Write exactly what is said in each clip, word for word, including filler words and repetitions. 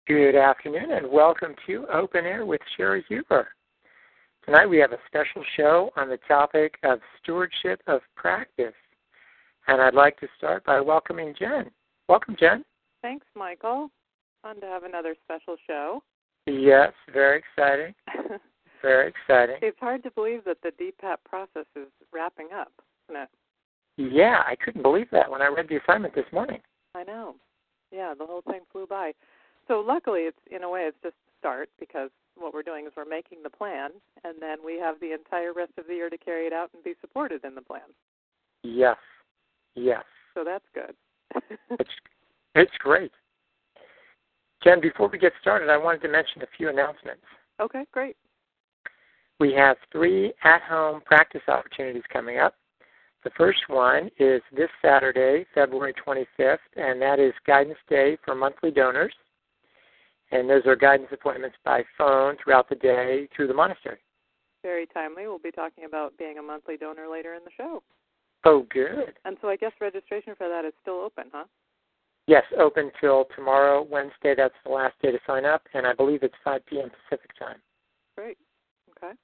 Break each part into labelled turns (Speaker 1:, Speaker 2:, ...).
Speaker 1: Good afternoon and welcome to Open Air with Sherry Huber. Tonight we have a special show on the topic of stewardship of practice. And I'd like to start by welcoming Jen. Welcome, Jen.
Speaker 2: Thanks, Michael. Fun to have another special show.
Speaker 1: Yes, very exciting. Very exciting.
Speaker 2: It's hard to believe that the D PAP process is wrapping up, isn't it?
Speaker 1: Yeah, I couldn't believe that when I read the assignment this morning.
Speaker 2: I know. Yeah, the whole thing flew by. So luckily, it's in a way, it's just a start because what we're doing is we're making the plan, and then we have the entire rest of the year to carry it out and be supported in the plan.
Speaker 1: Yes, yes.
Speaker 2: So that's good.
Speaker 1: it's, it's great. Jen, before we get started, I wanted to mention a few announcements.
Speaker 2: Okay, great.
Speaker 1: We have three at-home practice opportunities coming up. The first one is this Saturday, February twenty-fifth, and that is Guidance Day for monthly donors. And those are guidance appointments by phone throughout the day through the monastery.
Speaker 2: Very timely. We'll be talking about being a monthly donor later in the show.
Speaker 1: Oh, good.
Speaker 2: And so I guess registration for that is still open, huh?
Speaker 1: Yes, open till tomorrow, Wednesday. That's the last day to sign up, and I believe it's five p.m. Pacific time.
Speaker 2: Great. Okay.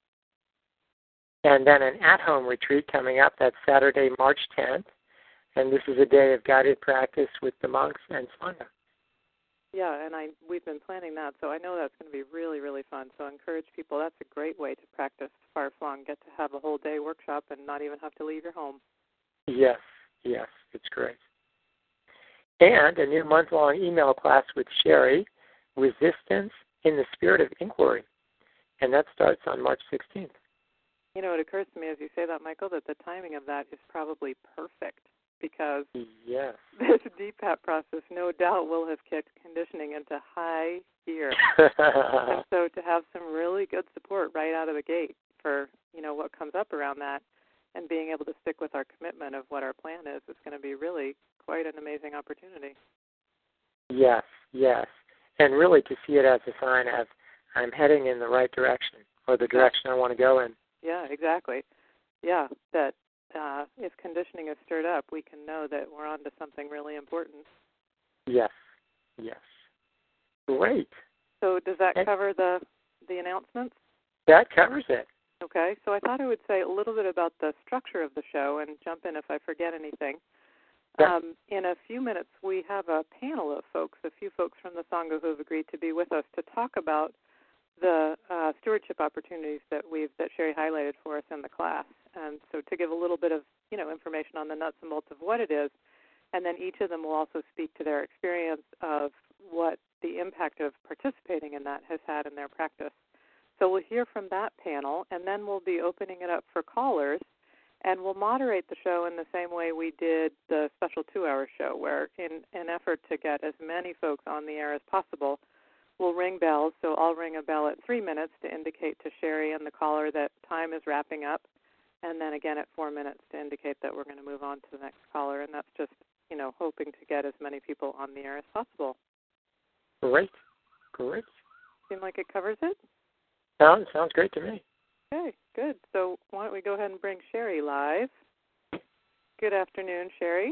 Speaker 1: And then an at-home retreat coming up. That's Saturday, March tenth, and this is a day of guided practice with the monks and Sangha.
Speaker 2: Yeah, and I we've been planning that, so I know that's going to be really, really fun. So I encourage people. That's a great way to practice far-flung, get to have a whole day workshop and not even have to leave your home.
Speaker 1: Yes, yes, it's great. And a new month-long email class with Sherry, Resistance in the Spirit of Inquiry, and that starts on March sixteenth.
Speaker 2: You know, it occurs to me as you say that, Michael, that the timing of that is probably perfect because
Speaker 1: yes.
Speaker 2: this D PAP process no doubt will have kicked conditioning into high gear. And so to have some really good support right out of the gate for, you know, what comes up around that and being able to stick with our commitment of what our plan is is going to be really quite an amazing opportunity.
Speaker 1: Yes, yes. And really to see it as a sign of I'm heading in the right direction or the direction I want to go in.
Speaker 2: Yeah, exactly. Yeah, that uh, if conditioning is stirred up, we can know that we're on to something really important.
Speaker 1: Yes, yes. Great.
Speaker 2: So does that cover the, the announcements?
Speaker 1: That covers it.
Speaker 2: Okay, so I thought I would say a little bit about the structure of the show and jump in if I forget anything.
Speaker 1: Yeah.
Speaker 2: Um, in a few minutes, we have a panel of folks, a few folks from the Sangha who have agreed to be with us to talk about the uh, stewardship opportunities that we've that Sherry highlighted for us in the class. And so to give a little bit of, you know, information on the nuts and bolts of what it is, and then each of them will also speak to their experience of what the impact of participating in that has had in their practice. So we'll hear from that panel, and then we'll be opening it up for callers, and we'll moderate the show in the same way we did the special two-hour show, where in an effort to get as many folks on the air as possible, we'll ring bells. So I'll ring a bell at three minutes to indicate to Sherry and the caller that time is wrapping up, and then again at four minutes to indicate that we're going to move on to the next caller, and that's just, you know, hoping to get as many people on the air as possible.
Speaker 1: Great, great.
Speaker 2: Seem like it covers it?
Speaker 1: Sounds, sounds great to me.
Speaker 2: Okay, good. So why don't we go ahead and bring Sherry live. Good afternoon, Sherry.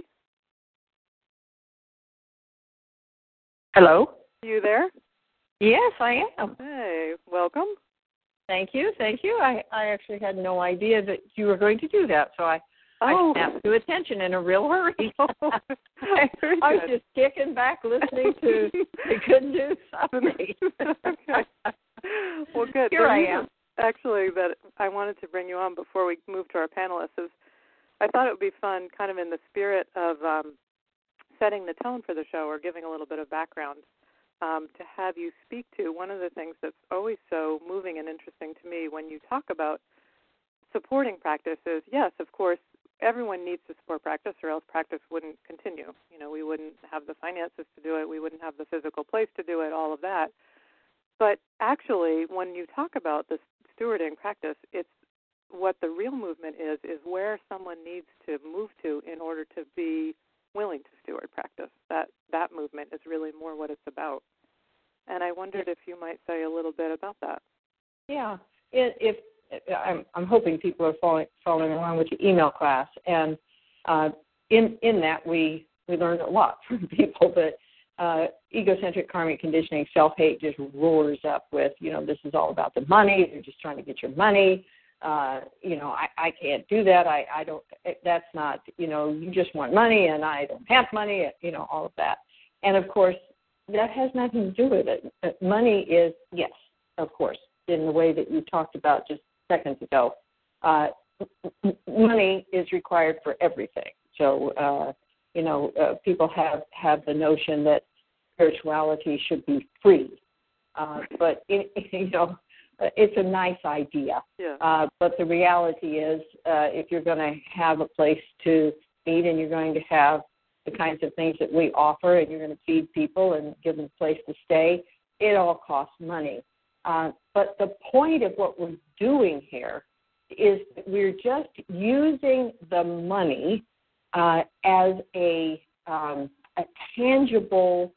Speaker 3: Hello.
Speaker 2: You there?
Speaker 3: Yes, I am.
Speaker 2: Hey, welcome.
Speaker 3: Thank you, thank you. I, I actually had no idea that you were going to do that, so I,
Speaker 2: oh.
Speaker 3: I snapped to attention in a real hurry. I,
Speaker 2: Very
Speaker 3: I was
Speaker 2: good.
Speaker 3: just kicking back listening to the good news update.
Speaker 2: Okay. Well, good.
Speaker 3: Here
Speaker 2: the
Speaker 3: I
Speaker 2: reason,
Speaker 3: am.
Speaker 2: Actually, that I wanted to bring you on before we move to our panelists is I thought it would be fun, kind of in the spirit of um, setting the tone for the show or giving a little bit of background, um, to have you speak to one of the things that's always so moving and interesting to me when you talk about supporting practice is, yes, of course, everyone needs to support practice or else practice wouldn't continue. You know, we wouldn't have the finances to do it. We wouldn't have the physical place to do it, all of that. But actually, when you talk about this stewarding practice, it's what the real movement is, is where someone needs to move to in order to be willing to steward practice. That that movement is really more what it's about. And I wondered if you might say a little bit about that.
Speaker 3: Yeah, if, if I'm, I'm hoping people are following, following along with the email class, and uh, in in that we we learned a lot from people that uh, egocentric karmic conditioning, self-hate just roars up with, you know, this is all about the money. They're just trying to get your money. Uh, you know, I, I can't do that. I, I don't, that's not, you know, you just want money and I don't have money, you know, all of that. And of course, that has nothing to do with it. Money is, yes, of course, in the way that you talked about just seconds ago. Uh, money is required for everything. So, uh, you know, uh, people have, have the notion that spirituality should be free. Uh, but, it, you know, it's a nice idea.
Speaker 2: Yeah.
Speaker 3: Uh, but the reality is uh, if you're going to have a place to meet and you're going to have the kinds of things that we offer and you're going to feed people and give them a place to stay, it all costs money. Uh, but the point of what we're doing here is that we're just using the money uh, as a, um, a tangible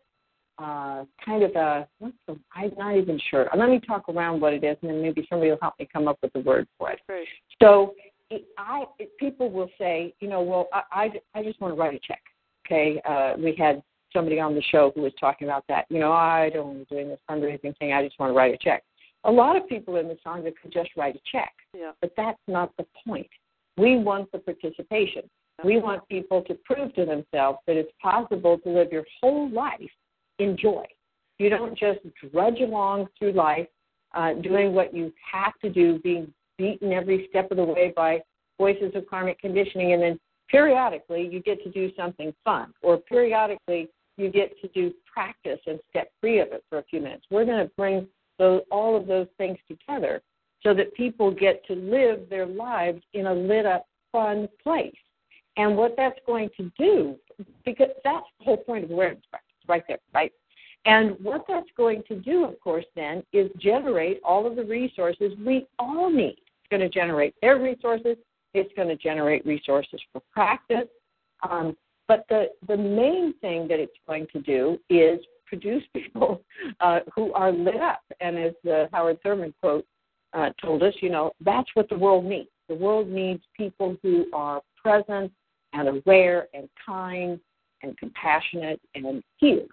Speaker 3: uh, kind of a, what's the, I'm not even sure. Let me talk around what it is, and then maybe somebody will help me come up with the word for it.
Speaker 2: Right.
Speaker 3: So it, I, it, people will say, you know, well, I, I, I just want to write a check. Okay, uh, we had somebody on the show who was talking about that. You know, I don't want to do this fundraising thing. I just want to write a check. A lot of people in the Sangha could just write a check,
Speaker 2: yeah.
Speaker 3: but that's not the point. We want the participation. We want people to prove to themselves that it's possible to live your whole life in joy. You don't just drudge along through life uh, doing what you have to do, being beaten every step of the way by voices of karmic conditioning, and then periodically you get to do something fun, or periodically you get to do practice and step free of it for a few minutes. We're going to bring those, all of those things together so that people get to live their lives in a lit-up, fun place. And what that's going to do, because that's the whole point of awareness practice right there, right? And what that's going to do, of course, then, is generate all of the resources we all need. It's going to generate their resources. It's going to generate resources for practice. Um, but the, the main thing that it's going to do is produce people uh, who are lit up. And as the Howard Thurman quote uh, told us, you know, that's what the world needs. The world needs people who are present and aware and kind and compassionate and healed.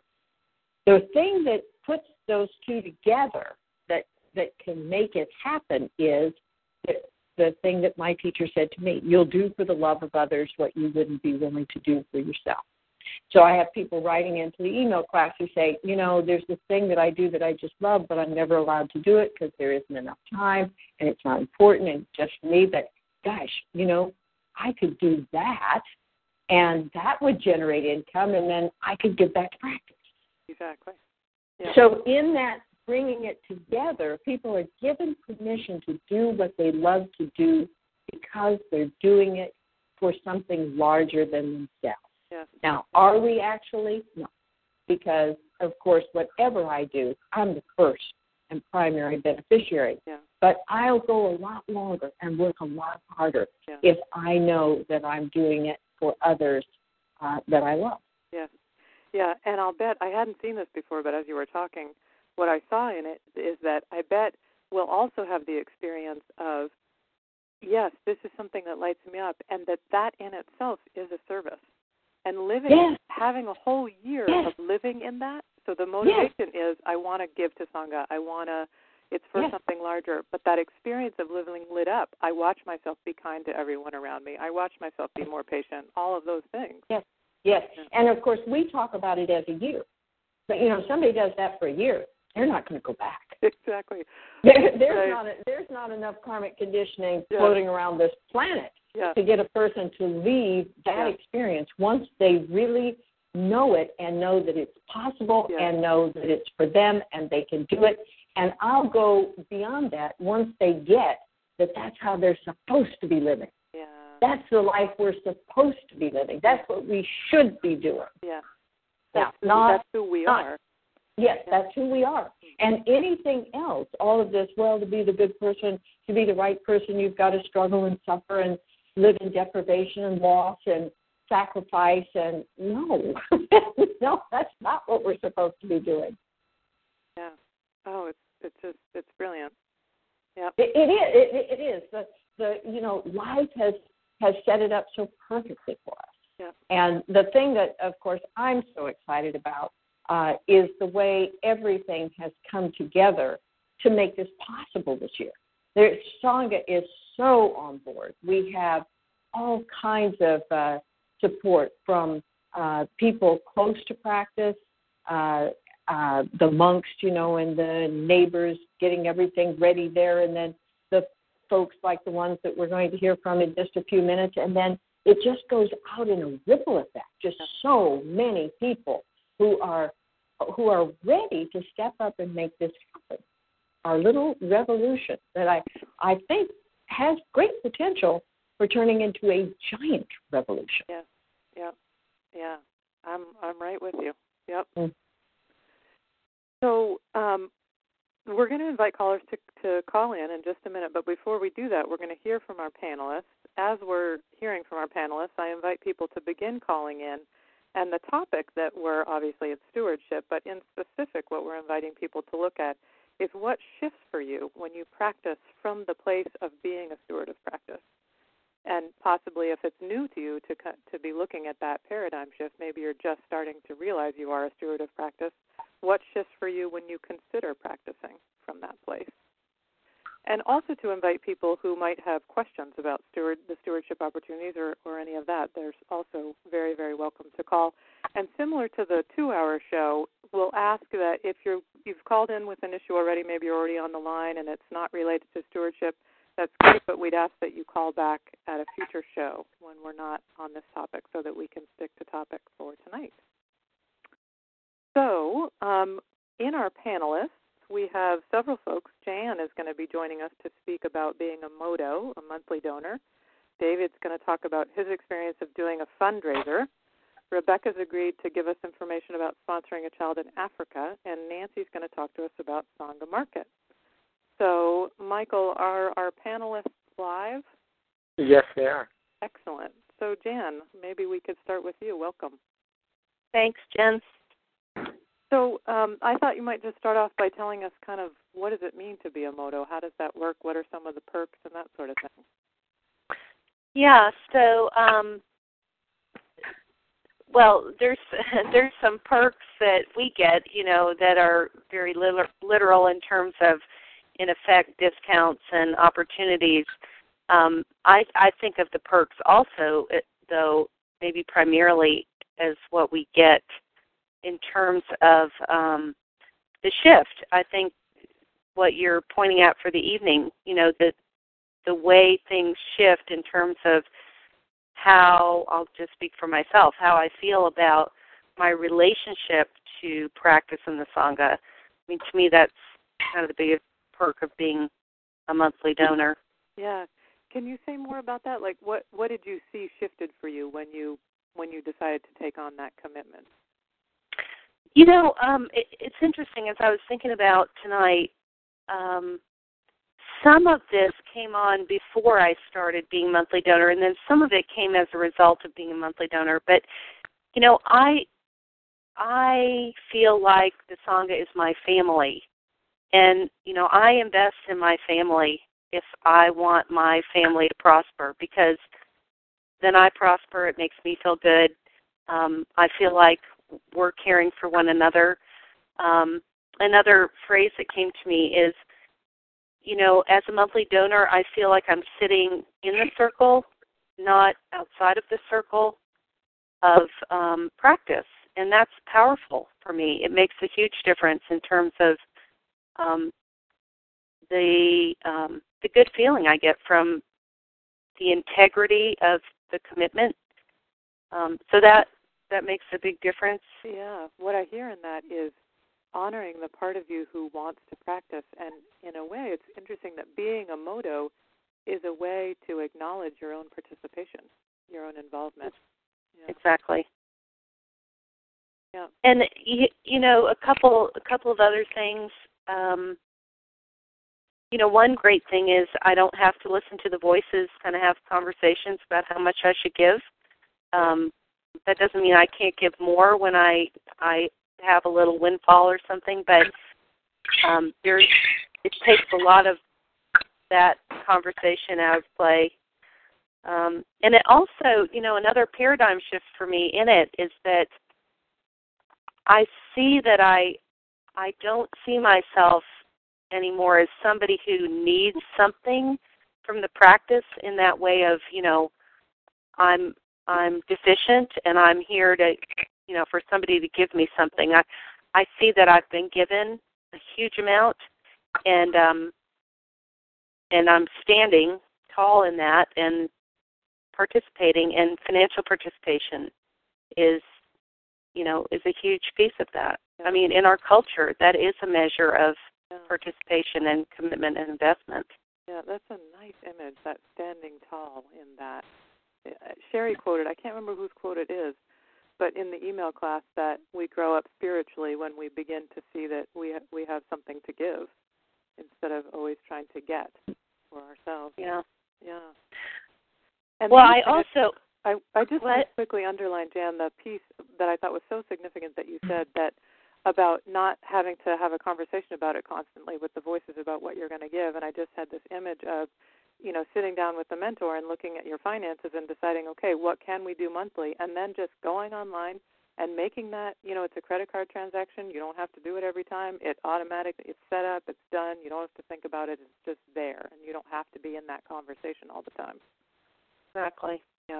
Speaker 3: The thing that puts those two together that, that can make it happen is that the thing that my teacher said to me, you'll do for the love of others what you wouldn't be willing to do for yourself. So I have people writing into the email class who say, you know, there's this thing that I do that I just love, but I'm never allowed to do it because there isn't enough time and it's not important and just for me. But gosh, you know, I could do that and that would generate income and then I could give back to practice.
Speaker 2: Exactly. Yeah.
Speaker 3: So in that bringing it together, people are given permission to do what they love to do because they're doing it for something larger than themselves.
Speaker 2: Yes.
Speaker 3: Now, are we actually? No. Because, of course, whatever I do, I'm the first and primary beneficiary.
Speaker 2: Yeah.
Speaker 3: But I'll go a lot longer and work a lot harder
Speaker 2: yeah.
Speaker 3: if I know that I'm doing it for others uh, that I love.
Speaker 2: Yes. Yeah, and I'll bet, I hadn't seen this before, but as you were talking, what I saw in it is that I bet we'll also have the experience of, yes, this is something that lights me up, and that that in itself is a service. And living,
Speaker 3: yes.
Speaker 2: having a whole year
Speaker 3: yes.
Speaker 2: of living in that, so the motivation yes. is I want to give to Sangha, I want to, it's for
Speaker 3: yes.
Speaker 2: something larger, but that experience of living lit up, I watch myself be kind to everyone around me, I watch myself be more patient, all of those things.
Speaker 3: Yes. Yes, and of course we talk about it as a year. But, you know, somebody does that for a year, they're not going to go back.
Speaker 2: Exactly.
Speaker 3: There, there's,
Speaker 2: right.
Speaker 3: not a, there's not enough karmic conditioning
Speaker 2: yeah.
Speaker 3: floating around this planet
Speaker 2: yeah.
Speaker 3: to get a person to leave that
Speaker 2: yeah.
Speaker 3: experience once they really know it and know that it's possible
Speaker 2: yeah.
Speaker 3: and know that it's for them and they can do it. And I'll go beyond that once they get that that's how they're supposed to be living.
Speaker 2: Yeah.
Speaker 3: That's the life we're supposed to be living. That's what we should be doing.
Speaker 2: Yeah.
Speaker 3: That's,
Speaker 2: now,
Speaker 3: not,
Speaker 2: that's who we
Speaker 3: not,
Speaker 2: are.
Speaker 3: Yes,
Speaker 2: yeah.
Speaker 3: that's who we are. And anything else, all of this, well, to be the good person, to be the right person, you've got to struggle and suffer and live in deprivation and loss and sacrifice. And no, no, that's not what we're supposed to be doing.
Speaker 2: Yeah. Oh, it's it's just, it's brilliant. Yeah.
Speaker 3: It, it is. It, it is. The, the, you know, life has has set it up so perfectly for us.
Speaker 2: Yeah.
Speaker 3: And the thing that, of course, I'm so excited about uh, is the way everything has come together to make this possible this year. There, Sangha is so on board. We have all kinds of uh, support from uh, people close to practice, uh, uh, the monks, you know, and the neighbors getting everything ready there, and then the folks like the ones that we're going to hear from in just a few minutes, and then it just goes out in a ripple effect. Just so many people who are who are ready to step up and make this happen. Our little revolution that I I think has great potential for turning into a giant revolution.
Speaker 2: Yeah, yeah, yeah. I'm I'm right with you. Yep. Mm. So um, we're going to invite callers to to call in in just a minute, but before we do that, we're going to hear from our panelists. As we're hearing from our panelists, I invite people to begin calling in. And the topic that we're, obviously it's stewardship, but in specific what we're inviting people to look at is what shifts for you when you practice from the place of being a steward of practice. And possibly if it's new to you to to be looking at that paradigm shift, maybe you're just starting to realize you are a steward of practice. What shifts for you when you consider practicing from that place? And also to invite people who might have questions about steward, the stewardship opportunities or, or any of that. There's also very, very welcome to call. And similar to the two-hour show, we'll ask that if you're, you've called in with an issue already, maybe you're already on the line and it's not related to stewardship, that's great, but we'd ask that you call back at a future show when we're not on this topic so that we can stick to topic for tonight. So um, in our panelists, we have several folks. Jan is going to be joining us to speak about being a MODO, a monthly donor. David's going to talk about his experience of doing a fundraiser. Rebecca's agreed to give us information about sponsoring a child in Africa, and Nancy's going to talk to us about Sangha Market. So, Michael, are our panelists live?
Speaker 1: Yes, they are.
Speaker 2: Excellent. So, Jan, maybe we could start with you. Welcome.
Speaker 4: Thanks, Jen.
Speaker 2: So um, I thought you might just start off by telling us kind of what does it mean to be a MODO? How does that work? What are some of the perks and that sort of thing?
Speaker 4: Yeah, so, um, well, there's there's some perks that we get, you know, that are very literal in terms of, in effect, discounts and opportunities. Um, I, I think of the perks also, though, maybe primarily as what we get in terms of um, the shift. I think what you're pointing out for the evening, you know, the the way things shift in terms of how, I'll just speak for myself, how I feel about my relationship to practice in the Sangha. I mean, to me, that's kind of the biggest perk of being a monthly donor.
Speaker 2: Yeah. Can you say more about that? Like, what, what did you see shifted for you when you when you decided to take on that commitment?
Speaker 4: You know, um, it, it's interesting. As I was thinking about tonight, um, some of this came on before I started being a monthly donor, and then some of it came as a result of being a monthly donor. But, you know, I I feel like the Sangha is my family. And, you know, I invest in my family if I want my family to prosper, because then I prosper. It makes me feel good. Um, I feel like we're caring for one another. Um, another phrase that came to me is, you know, as a monthly donor, I feel like I'm sitting in the circle, not outside of the circle of um, practice. And that's powerful for me. It makes a huge difference in terms of um, the um, the good feeling I get from the integrity of the commitment. Um, so that that makes a big difference.
Speaker 2: Yeah, what I hear in that is honoring the part of you who wants to practice. And in a way, it's interesting that being a MODO is a way to acknowledge your own participation, your own involvement. Yeah.
Speaker 4: Exactly.
Speaker 2: Yeah.
Speaker 4: And you, you know, a couple a couple of other things. Um, you know, one great thing is I don't have to listen to the voices kind of have conversations about how much I should give. Um, that doesn't mean I can't give more when I I have a little windfall or something, but um, there's it takes a lot of that conversation out of play. Um, and it also, you know, another paradigm shift for me in it is that I see that I I don't see myself anymore as somebody who needs something from the practice in that way of, you know, I'm I'm deficient and I'm here to, you know, for somebody to give me something. I I see that I've been given a huge amount, and um and I'm standing tall in that and participating, and financial participation is, you know, is a huge piece of that. I mean, in our culture, that is a measure of yeah. participation and commitment and investment.
Speaker 2: Yeah, that's a nice image, that standing tall in that. Sherry quoted, I can't remember whose quote it is, but in the email class that we grow up spiritually when we begin to see that we ha- we have something to give instead of always trying to get for ourselves.
Speaker 4: Yeah.
Speaker 2: Yeah. And
Speaker 4: well, I also...
Speaker 2: I, I just
Speaker 4: what?
Speaker 2: want to quickly underline, Jan, the piece that I thought was so significant that you said that about not having to have a conversation about it constantly with the voices about what you're going to give. And I just had this image of, you know, sitting down with the mentor and looking at your finances and deciding, okay, what can we do monthly? And then just going online and making that, you know, it's a credit card transaction. You don't have to do it every time. It automatically, it's set up, it's done. You don't have to think about it. It's just there. And you don't have to be in that conversation all the time.
Speaker 4: Exactly.
Speaker 2: Yeah.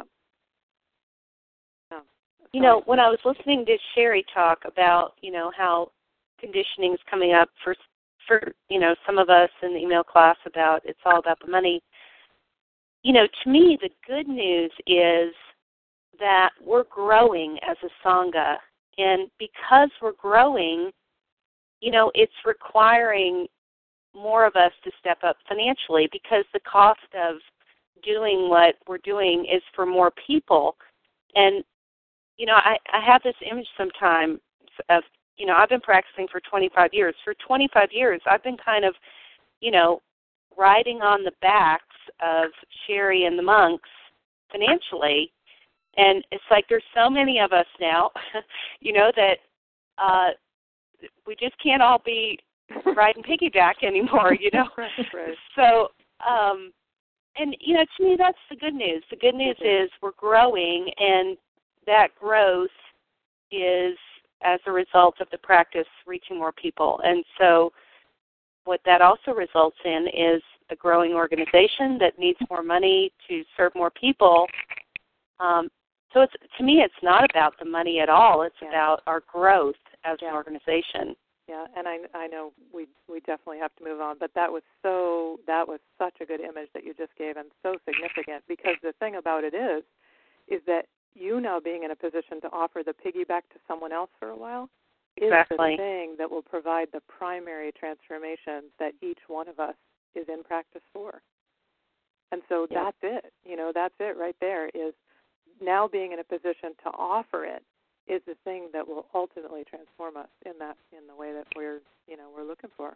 Speaker 4: You know, when I was listening to Sherry talk about, you know, how conditioning is coming up for, for, you know, some of us in the email class about it's all about the money, you know, to me the good news is that we're growing as a Sangha. And because we're growing, you know, it's requiring more of us to step up financially because the cost of doing what we're doing is for more people. And you know, I, I have this image sometimes of, you know, I've been practicing for twenty-five years. For twenty-five years, I've been kind of, you know, riding on the backs of Sherry and the monks financially. And it's like there's so many of us now, you know, that uh, we just can't all be riding piggyback anymore, you know.
Speaker 2: Right, right.
Speaker 4: So, um, and, you know, to me, that's the good news. The good news is we're growing, and that growth is as a result of the practice reaching more people. And so what that also results in is a growing organization that needs more money to serve more people. Um, so it's, to me, it's not about the money at all. It's
Speaker 2: yeah.
Speaker 4: about our growth as
Speaker 2: yeah.
Speaker 4: an organization.
Speaker 2: Yeah, and I, I know we we definitely have to move on, but that was so that was such a good image that you just gave, and so significant, because the thing about it is, is that you now being in a position to offer the piggyback to someone else for a while is
Speaker 4: exactly.
Speaker 2: the thing that will provide the primary transformation that each one of us is in practice for. And so
Speaker 4: yep.
Speaker 2: that's it. You know, that's it right there, is now being in a position to offer it is the thing that will ultimately transform us in that in the way that we're, you know, we're looking for.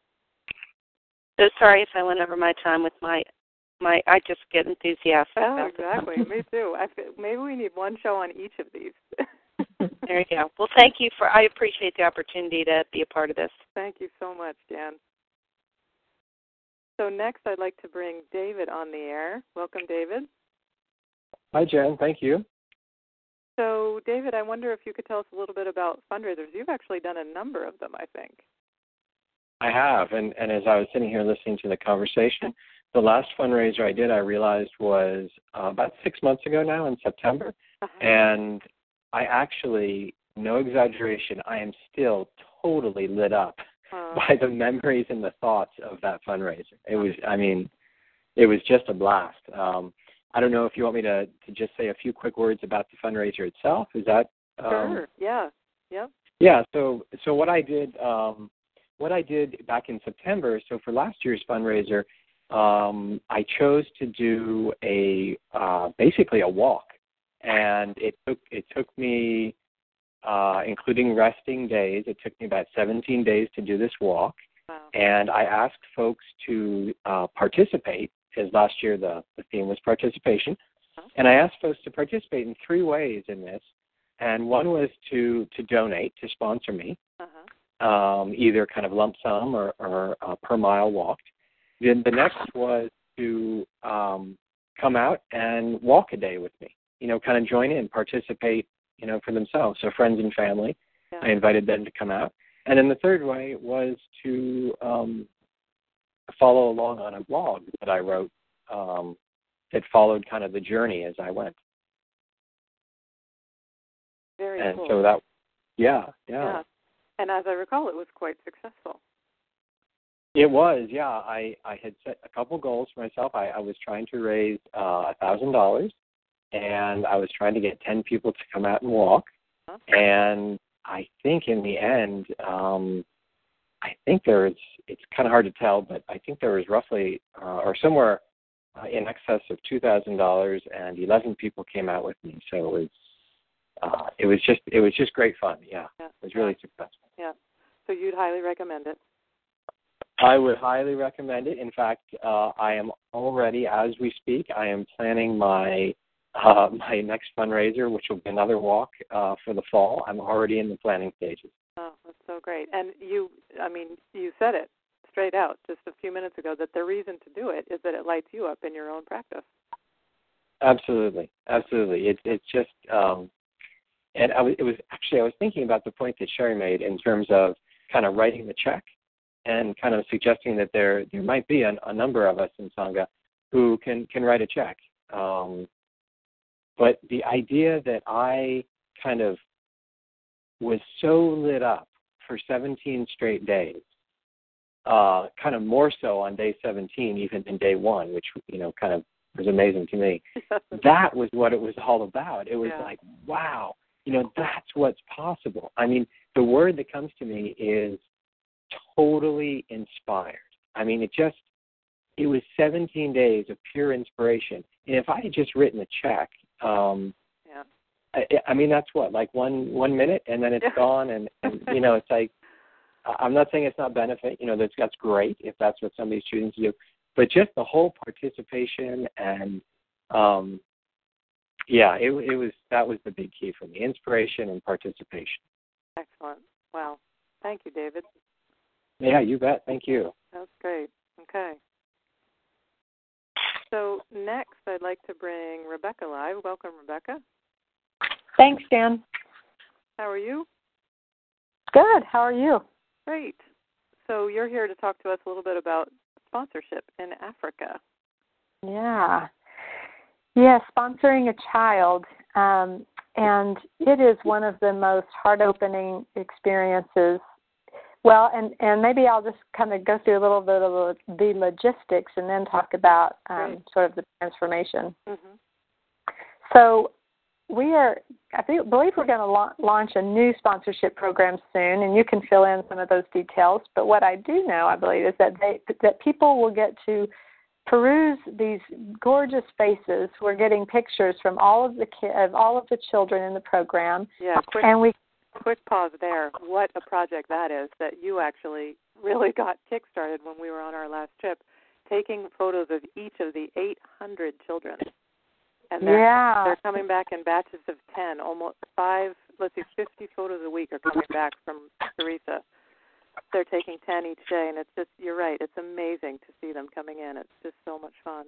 Speaker 4: So sorry if I went over my time with my My, I just get enthusiastic.
Speaker 2: Oh,
Speaker 4: about
Speaker 2: exactly. Me too. I feel, maybe we need one show on each of these.
Speaker 4: There you go. Well, thank you for. I appreciate the opportunity to be a part of this.
Speaker 2: Thank you so much, Jan. So next, I'd like to bring David on the air. Welcome, David.
Speaker 5: Hi, Jan. Thank you.
Speaker 2: So, David, I wonder if you could tell us a little bit about fundraisers. You've actually done a number of them, I think.
Speaker 5: I have, and, and as I was sitting here listening to the conversation, the last fundraiser I did, I realized, was uh, about six months ago now in September, uh-huh. and I actually, no exaggeration, I am still totally lit up uh-huh. by the memories and the thoughts of that fundraiser. It was, I mean, it was just a blast. Um, I don't know if you want me to, to just say a few quick words about the fundraiser itself. Is that? Um,
Speaker 2: sure. Yeah. Yeah.
Speaker 5: Yeah. So, so what I did, um, what I did back in September. So for last year's fundraiser, um, I chose to do a uh, basically a walk, and it took it took me, uh, including resting days, it took me about seventeen days to do this walk.
Speaker 2: Wow.
Speaker 5: And I asked folks to uh, participate. Because last year the, the theme was participation. Uh-huh. And I asked folks to participate in three ways in this. And one was to, to donate, to sponsor me, uh-huh. um, either kind of lump sum or, or uh, per mile walked. Then the next was to um, come out and walk a day with me, you know, kind of join in, participate, you know, for themselves, so friends and family.
Speaker 2: Yeah.
Speaker 5: I invited them to come out. And then the third way was to um, follow along on a blog that I wrote um, that followed kind of the journey as I went.
Speaker 2: Very
Speaker 5: and
Speaker 2: cool.
Speaker 5: so that, yeah, yeah,
Speaker 2: yeah. And as I recall, it was quite successful.
Speaker 5: It was, yeah. I, I had set a couple goals for myself. I, I was trying to raise uh, one thousand dollars, and I was trying to get ten people to come out and walk.
Speaker 2: Huh?
Speaker 5: And I think in the end, um, I think there was, it's kind of hard to tell, but I think there was roughly, uh, or somewhere uh, in excess of two thousand dollars, and eleven people came out with me. So it was, uh, it was just, it was just great fun. Yeah,
Speaker 2: yeah.
Speaker 5: It was really
Speaker 2: yeah.
Speaker 5: successful.
Speaker 2: Yeah. So you'd highly recommend it.
Speaker 5: I would highly recommend it. In fact, uh, I am already, as we speak, I am planning my uh, my next fundraiser, which will be another walk uh, for the fall. I'm already in the planning stages.
Speaker 2: Oh, that's so great. And you, I mean, you said it straight out just a few minutes ago that the reason to do it is that it lights you up in your own practice.
Speaker 5: Absolutely, absolutely. It's it's just, um, and I was, it was actually I was thinking about the point that Sherry made in terms of kind of writing the check. And kind of suggesting that there there might be a, a number of us in Sangha who can, can write a check. Um, but the idea that I kind of was so lit up for seventeen straight days, uh, kind of more so on day seventeen even than day one, which, you know, kind of was amazing to me. That was what it was all about. It was
Speaker 2: yeah.
Speaker 5: like, wow, you know, that's what's possible. I mean, the word that comes to me is totally inspired. I mean, it just, it was seventeen days of pure inspiration. And if I had just written a check, um,
Speaker 2: yeah.
Speaker 5: I, I mean, that's what, like one one minute, and then it's
Speaker 2: yeah.
Speaker 5: gone. And, and, you know, it's like, I'm not saying it's not benefit. You know, that's, that's great if that's what somebody's choosing to do. But just the whole participation and, um, yeah, it, it was, that was the big key for me, inspiration and participation.
Speaker 2: Excellent. Wow. Thank you, David.
Speaker 5: Yeah, you bet. Thank you.
Speaker 2: That's great. Okay. So next, I'd like to bring Rebecca live. Welcome, Rebecca.
Speaker 6: Thanks, Dan.
Speaker 2: How are you?
Speaker 6: Good. How are you?
Speaker 2: Great. So you're here to talk to us a little bit about sponsorship in Africa.
Speaker 6: Yeah. Yeah, sponsoring a child. Um, and it is one of the most heart-opening experiences. Well, and, and maybe I'll just kind of go through a little bit of the logistics and then talk about um, sort of the transformation.
Speaker 2: Mm-hmm.
Speaker 6: So we are, I think, believe we're going to la- launch a new sponsorship program soon, and you can fill in some of those details. But what I do know, I believe, is that they that people will get to peruse these gorgeous faces. We're getting pictures from all of the ki- of all of the children in the program.
Speaker 2: Yeah, quick,
Speaker 6: and we
Speaker 2: quick pause there. What a project that is that you actually really got kick-started when we were on our last trip, taking photos of each of the eight hundred children. And they're,
Speaker 6: yeah.
Speaker 2: they're coming back in batches of ten, almost five, let's see, fifty photos a week are coming back from Teresa. They're taking ten each day, and it's just, you're right, it's amazing to see them coming in. It's just so much fun.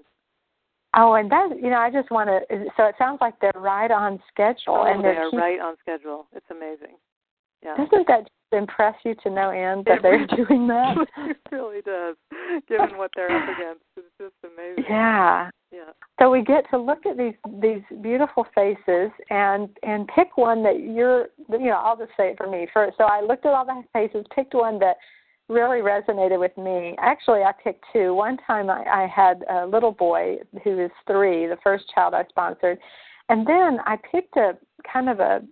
Speaker 6: Oh, and that, you know, I just want to, so it sounds like they're right on schedule.
Speaker 2: Oh,
Speaker 6: and
Speaker 2: they are
Speaker 6: keep,
Speaker 2: right on schedule. It's amazing. Yeah.
Speaker 6: Doesn't that just impress you to no end that
Speaker 2: it
Speaker 6: they're
Speaker 2: really,
Speaker 6: doing that?
Speaker 2: It really does, given what they're up against. It's just amazing.
Speaker 6: Yeah.
Speaker 2: Yeah.
Speaker 6: So we get to look at these these beautiful faces and and pick one that you're, you know, I'll just say it for me first. So I looked at all the faces, picked one that really resonated with me. Actually, I picked two. One time I, I had a little boy who is three, the first child I sponsored. And then I picked a kind of a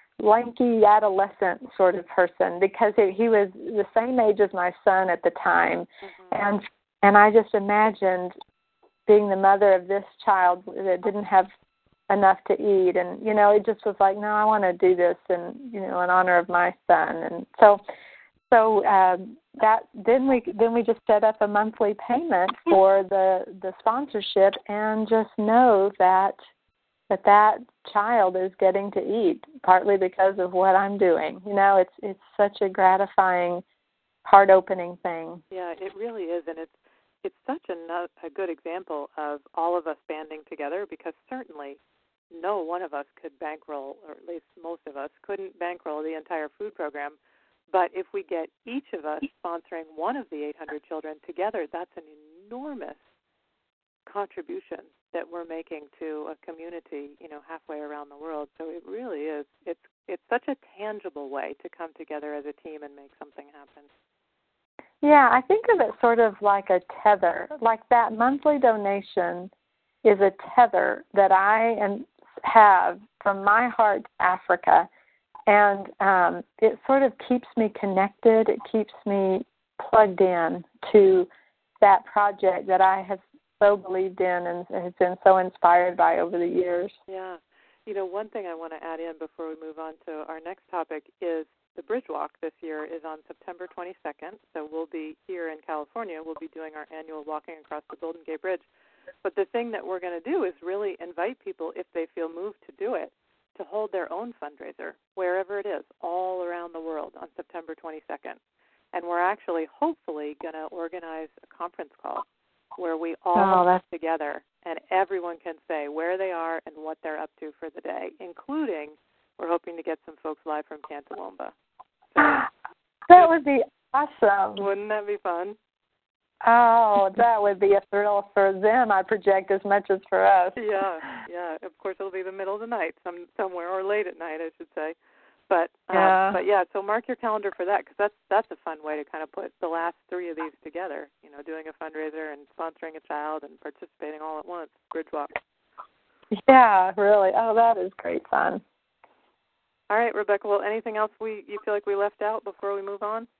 Speaker 6: lanky adolescent sort of person because it, he was the same age as my son at the time.
Speaker 2: Mm-hmm.
Speaker 6: And and I just imagined being the mother of this child that didn't have enough to eat. And, you know, it just was like, no, I want to do this in, you know, in honor of my son. And so So um, that then we then we just set up a monthly payment for the, the sponsorship and just know that that that child is getting to eat, partly because of what I'm doing. You know, it's it's such a gratifying, heart-opening thing.
Speaker 2: Yeah, it really is, and it's it's such a, a good example of all of us banding together because certainly no one of us could bankroll, or at least most of us couldn't bankroll the entire food program. But if we get each of us sponsoring one of the eight hundred children together, that's an enormous contribution that we're making to a community, you know, halfway around the world. So it really is, it's it's such a tangible way to come together as a team and make something happen.
Speaker 6: Yeah, I think of it sort of like a tether. Like that monthly donation is a tether that I am, have from my heart to Africa. And um, it sort of keeps me connected. It keeps me plugged in to that project that I have so believed in and has been so inspired by over the years.
Speaker 2: Yeah. You know, one thing I want to add in before we move on to our next topic is the Bridge Walk this year is on September twenty-second. So we'll be here in California. We'll be doing our annual Walking Across the Golden Gate Bridge. But the thing that we're going to do is really invite people, if they feel moved to do it, to hold their own fundraiser, wherever it is, all around the world on September twenty-second. And we're actually, hopefully, going to organize a conference call where we all
Speaker 6: oh,
Speaker 2: get together and everyone can say where they are and what they're up to for the day, including we're hoping to get some folks live from Cantaloupes. So,
Speaker 6: that would be awesome.
Speaker 2: Wouldn't that be fun?
Speaker 6: Oh, that would be a thrill for them, I project, as much as for us.
Speaker 2: Yeah, yeah. Of course, it'll be the middle of the night, some somewhere, or late at night, I should say. But um,
Speaker 6: yeah.
Speaker 2: but yeah, so mark your calendar for that, because that's that's a fun way to kind of put the last three of these together. You know, doing a fundraiser and sponsoring a child and participating all at once. Bridge Walk.
Speaker 6: Yeah, really. Oh, that is great fun.
Speaker 2: All right, Rebecca. Well, anything else we you feel like we left out before we move on?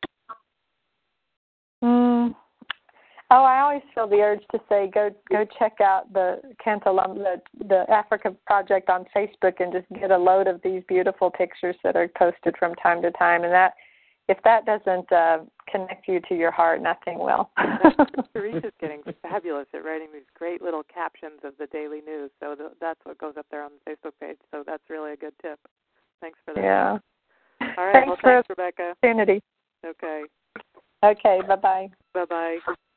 Speaker 6: Mm. Oh, I always feel the urge to say go go check out the Cantaloupes, the, the Africa Project on Facebook, and just get a load of these beautiful pictures that are posted from time to time. And that, if that doesn't uh, connect you to your heart, nothing will.
Speaker 2: Teresa's getting fabulous at writing these great little captions of the daily news. So the, that's what goes up there on the Facebook page. So that's really a good tip. Thanks for that.
Speaker 6: Yeah.
Speaker 2: All right.
Speaker 6: Thanks
Speaker 2: well,
Speaker 6: for
Speaker 2: thanks, Rebecca.
Speaker 6: Opportunity.
Speaker 2: Okay.
Speaker 6: Okay. Bye bye.
Speaker 2: Bye bye.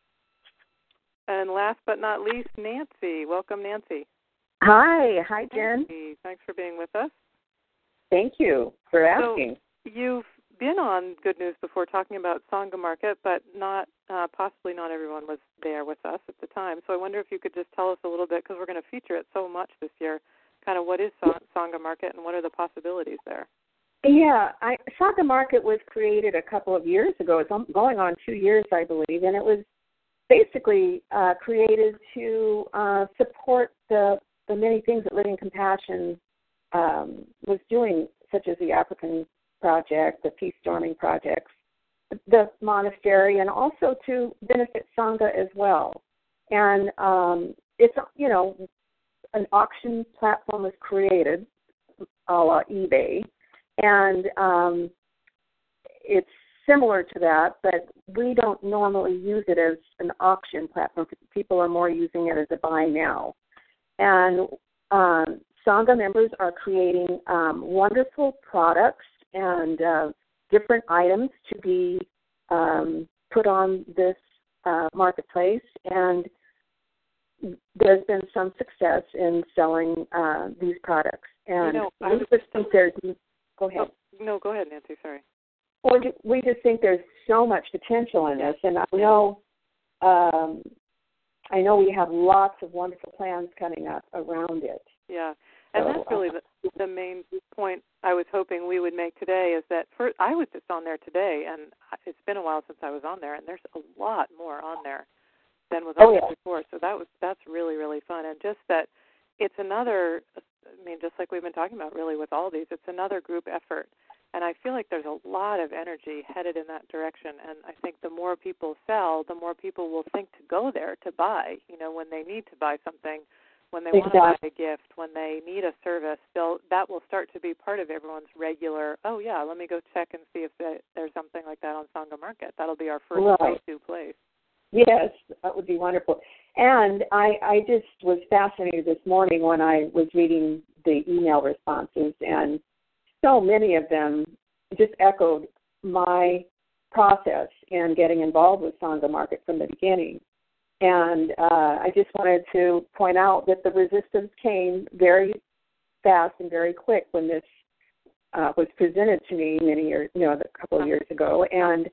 Speaker 2: And last but not least, Nancy. Welcome, Nancy.
Speaker 7: Hi. Hi, Jen.
Speaker 2: Nancy, thanks for being with us.
Speaker 7: Thank you for asking.
Speaker 2: So you've been on Good News before talking about Sangha Market, but not uh, possibly not everyone was there with us at the time. So I wonder if you could just tell us a little bit, because we're going to feature it so much this year, kind of what is Sangha Market and what are the possibilities there?
Speaker 7: Yeah, I, Sangha Market was created a couple of years ago. It's going on two years, I believe, and it was basically uh, created to uh, support the, the many things that Living Compassion um, was doing, such as the African Project, the Peace Storming Projects, the monastery, and also to benefit Sangha as well. And um, it's, you know, an auction platform was created, a la eBay, and um, it's similar to that, but we don't normally use it as an auction platform. People are more using it as a buy now. And um, Sangha members are creating um, wonderful products and uh, different items to be um, put on this uh, marketplace, and there's been some success in selling uh, these products. And
Speaker 2: you know,
Speaker 7: we just think there's, go ahead.
Speaker 2: Oh, no, go ahead, Nancy, sorry.
Speaker 7: Well, we just think there's so much potential in this, and I know, um, I know we have lots of wonderful plans coming up around it.
Speaker 2: Yeah, and so, that's really the, the main point I was hoping we would make today is that for, I was just on there today, and it's been a while since I was on there, and there's a lot more on there than was on
Speaker 7: oh,
Speaker 2: there
Speaker 7: yeah.
Speaker 2: before. So that was that's really really fun, and just that it's another. I mean, just like we've been talking about, really with all these, it's another group effort. And I feel like there's a lot of energy headed in that direction. And I think the more people sell, the more people will think to go there to buy, you know, when they need to buy something, when they
Speaker 7: exactly.
Speaker 2: want to buy a gift, when they need a service, they'll, that will start to be part of everyone's regular, oh, yeah, let me go check and see if there's something like that on Sangha Market. That'll be our first
Speaker 7: right.
Speaker 2: go-to place.
Speaker 7: Yes, that would be wonderful. And I, I just was fascinated this morning when I was reading the email responses, and so many of them just echoed my process in getting involved with Sangha Market from the beginning. And uh, I just wanted to point out that the resistance came very fast and very quick when this uh, was presented to me many years, you know, a couple of years ago, and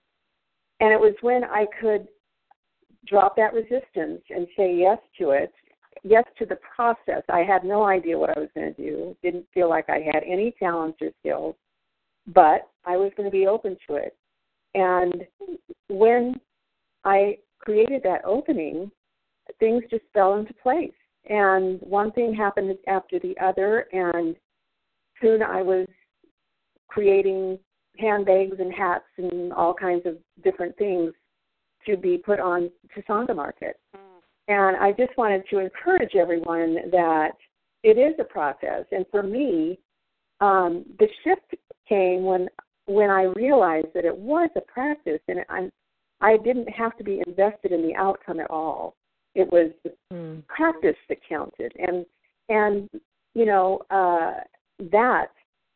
Speaker 7: and it was when I could drop that resistance and say yes to it, yes to the process. I had no idea what I was going to do. Didn't feel like I had any talents or skills, but I was going to be open to it. And when I created that opening, things just fell into place. And one thing happened after the other, and soon I was creating handbags and hats and all kinds of different things to be put on to Sangha Market. Mm. And I just wanted to encourage everyone that it is a process. And for me, um, the shift came when when I realized that it was a practice, and I, I didn't have to be invested in the outcome at all. It was the mm. practice that counted. And, and you know, uh, that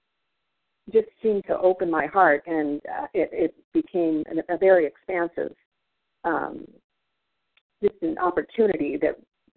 Speaker 7: just seemed to open my heart, and uh, it, it became an, a very expansive um, just an opportunity that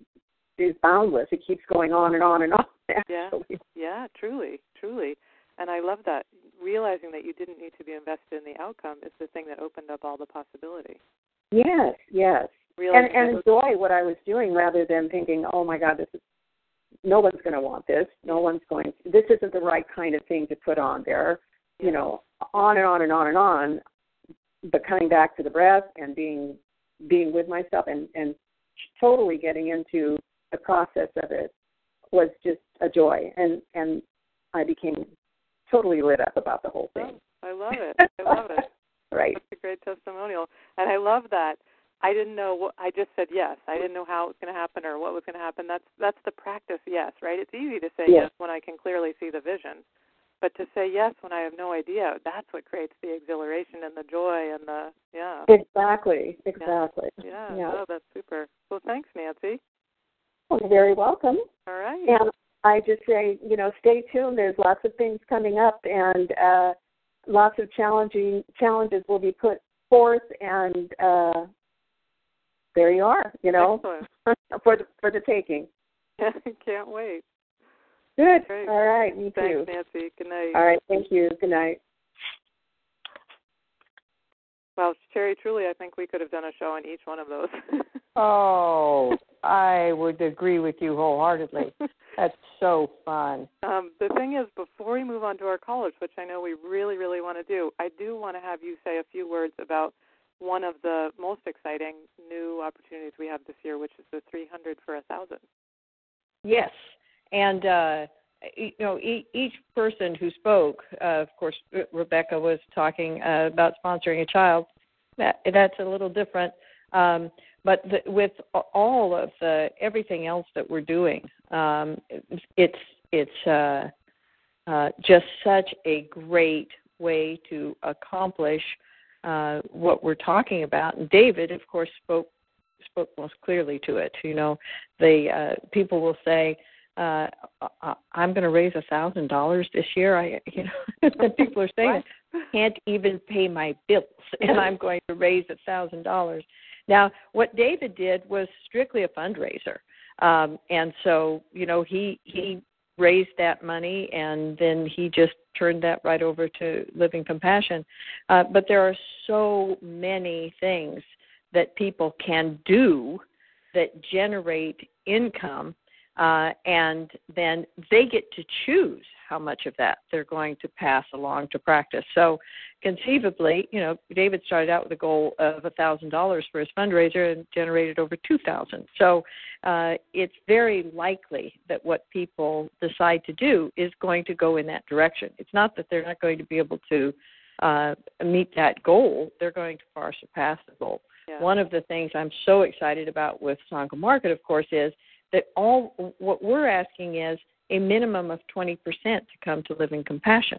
Speaker 7: is boundless. It keeps going on and on and on.
Speaker 2: Yeah, yeah, truly, truly. And I love that. Realizing that you didn't need to be invested in the outcome is the thing that opened up all the possibility.
Speaker 7: Yes, yes.
Speaker 2: Realizing
Speaker 7: and and enjoy what I was doing rather than thinking, oh, my God, this is, no one's going to want this. No one's going to, this isn't the right kind of thing to put on there. Yeah. You know, on and on and on and on. But coming back to the breath and being being with myself and, and totally getting into the process of it was just a joy. And, and I became totally lit up about the whole thing.
Speaker 2: Oh, I love it. I love it.
Speaker 7: Right.
Speaker 2: That's a great testimonial. And I love that. I didn't know what, I just said yes. I didn't know how it was going to happen or what was going to happen. That's that's the practice yes, right? It's easy to say yes. yes when I can clearly see the vision. But to say yes when I have no idea, that's what creates the exhilaration and the joy and the, yeah.
Speaker 7: Exactly, exactly.
Speaker 2: Yeah, yeah. yeah. Oh, that's super. Well, thanks, Nancy.
Speaker 7: Well, you're very welcome.
Speaker 2: All right.
Speaker 7: And I just say, you know, stay tuned. There's lots of things coming up, and uh, lots of challenging challenges will be put forth, and uh, there you are, you know, for the, for the taking.
Speaker 2: Can't wait.
Speaker 7: Good.
Speaker 2: Great.
Speaker 7: All right. Me
Speaker 2: Thanks,
Speaker 7: too.
Speaker 2: Nancy. Good night.
Speaker 7: All right. Thank you. Good night.
Speaker 2: Well, Sherry, truly, I think we could have done a show on each one of those.
Speaker 3: Oh, I would agree with you wholeheartedly. That's so fun.
Speaker 2: Um, the thing is, before we move on to our callers, which I know we really, really want to do, I do want to have you say a few words about one of the most exciting new opportunities we have this year, which is the three hundred for one thousand.
Speaker 3: Yes. And, uh, you know, each person who spoke, uh, of course, Rebecca was talking uh, about sponsoring a child. That, that's a little different. Um, but the, with all of the everything else that we're doing, um, it's it's uh, uh, just such a great way to accomplish uh, what we're talking about. And David, of course, spoke spoke most clearly to it. You know, the uh, people will say, Uh, I'm going to raise a thousand dollars this year. I, you know, people are saying, I can't even pay my bills, and I'm going to raise a thousand dollars. Now, what David did was strictly a fundraiser, um, and so you know he he raised that money, and then he just turned that right over to Living Compassion. Uh, but there are so many things that people can do that generate income. Uh, and then they get to choose how much of that they're going to pass along to practice. So conceivably, you know, David started out with a goal of one thousand dollars for his fundraiser and generated over two thousand dollars. So uh, it's very likely that what people decide to do is going to go in that direction. It's not that they're not going to be able to uh, meet that goal. They're going to far surpass the goal. Yeah. One of the things I'm so excited about with Sangha Market, of course, is that all what we're asking is a minimum of twenty percent to come to Living Compassion.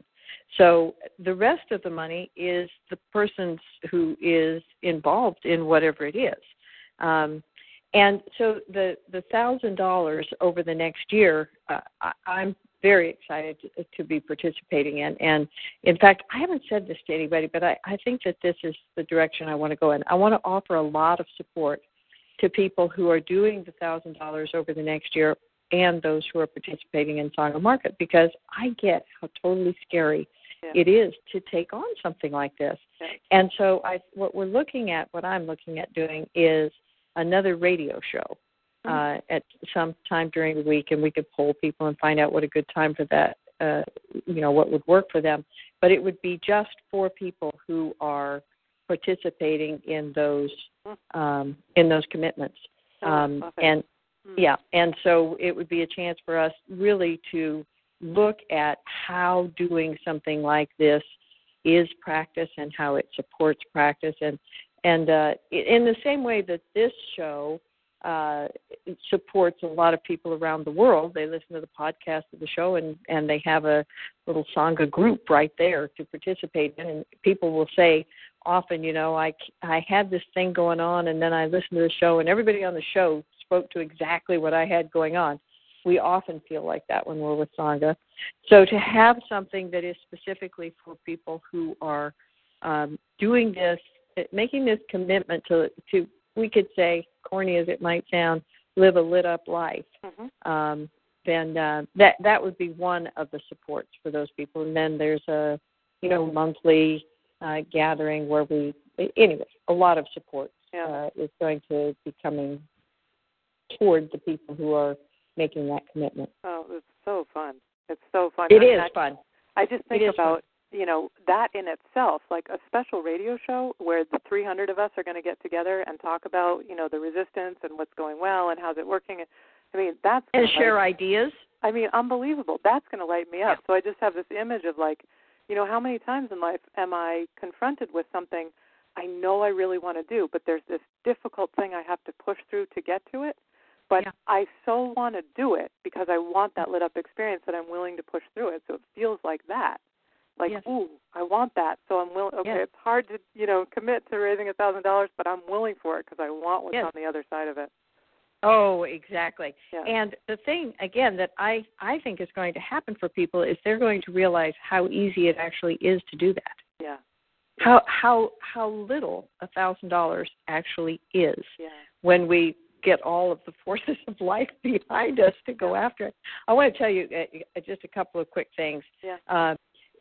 Speaker 3: So the rest of the money is the person who is involved in whatever it is. Um, and so the the one thousand dollars over the next year, uh, I, I'm very excited to, to be participating in. And, in fact, I haven't said this to anybody, but I, I think that this is the direction I want to go in. I want to offer a lot of support to people who are doing the one thousand dollars over the next year and those who are participating in Sangha Market, because I get how totally scary
Speaker 2: yeah.
Speaker 3: it is to take on something like this.
Speaker 2: Yeah.
Speaker 3: And so I, what we're looking at, what I'm looking at doing is another radio show uh, at some time during the week, and we could poll people and find out what a good time for that, uh, you know, what would work for them. But it would be just for people who are participating in those um, in those commitments. Um, and yeah, and so it would be a chance for us really to look at how doing something like this is practice and how it supports practice, and and uh, in the same way that this show uh, it supports a lot of people around the world. They listen to the podcast of the show, and, and they have a little Sangha group right there to participate in. And people will say often, you know, I, I had this thing going on, and then I listened to the show, and everybody on the show spoke to exactly what I had going on. We often feel like that when we're with Sangha. So to have something that is specifically for people who are um, doing this, making this commitment to, to, we could say, corny as it might sound, live a lit-up life, mm-hmm. um, then uh, that that would be one of the supports for those people. And then there's a, you know, monthly uh, gathering where we, anyway, a lot of support
Speaker 2: yeah.
Speaker 3: uh, is going to be coming toward the people who are making that commitment.
Speaker 2: Oh, it's so fun. It's so fun.
Speaker 3: It
Speaker 2: I mean,
Speaker 3: is
Speaker 2: I,
Speaker 3: fun.
Speaker 2: I just think
Speaker 3: it
Speaker 2: about, you know, that in itself, like a special radio show where the three hundred of us are going to get together and talk about, you know, the resistance and what's going well and how's it working. I mean, that's
Speaker 3: and share
Speaker 2: light,
Speaker 3: ideas.
Speaker 2: I mean, unbelievable. That's going to light me up.
Speaker 3: Yeah.
Speaker 2: So I just have this image of like, you know, how many times in life am I confronted with something I know I really want to do, but there's this difficult thing I have to push through to get to it. But
Speaker 3: yeah.
Speaker 2: I so want to do it because I want that lit up experience that I'm willing to push through it. So it feels like that. Like,
Speaker 3: yes.
Speaker 2: ooh, I want that. So I'm willing. Okay,
Speaker 3: yes.
Speaker 2: it's hard to, you know, commit to raising a thousand dollars, but I'm willing for it because I want what's
Speaker 3: yes.
Speaker 2: on the other side of it.
Speaker 3: Oh, exactly.
Speaker 2: Yeah.
Speaker 3: And the thing, again, that I, I think is going to happen for people is they're going to realize how easy it actually is to do that.
Speaker 2: Yeah.
Speaker 3: How how how little a thousand dollars actually is
Speaker 2: yeah.
Speaker 3: when we get all of the forces of life behind us to go
Speaker 2: yeah.
Speaker 3: after it. I want to tell you uh, just a couple of quick things.
Speaker 2: Yeah.
Speaker 3: Uh,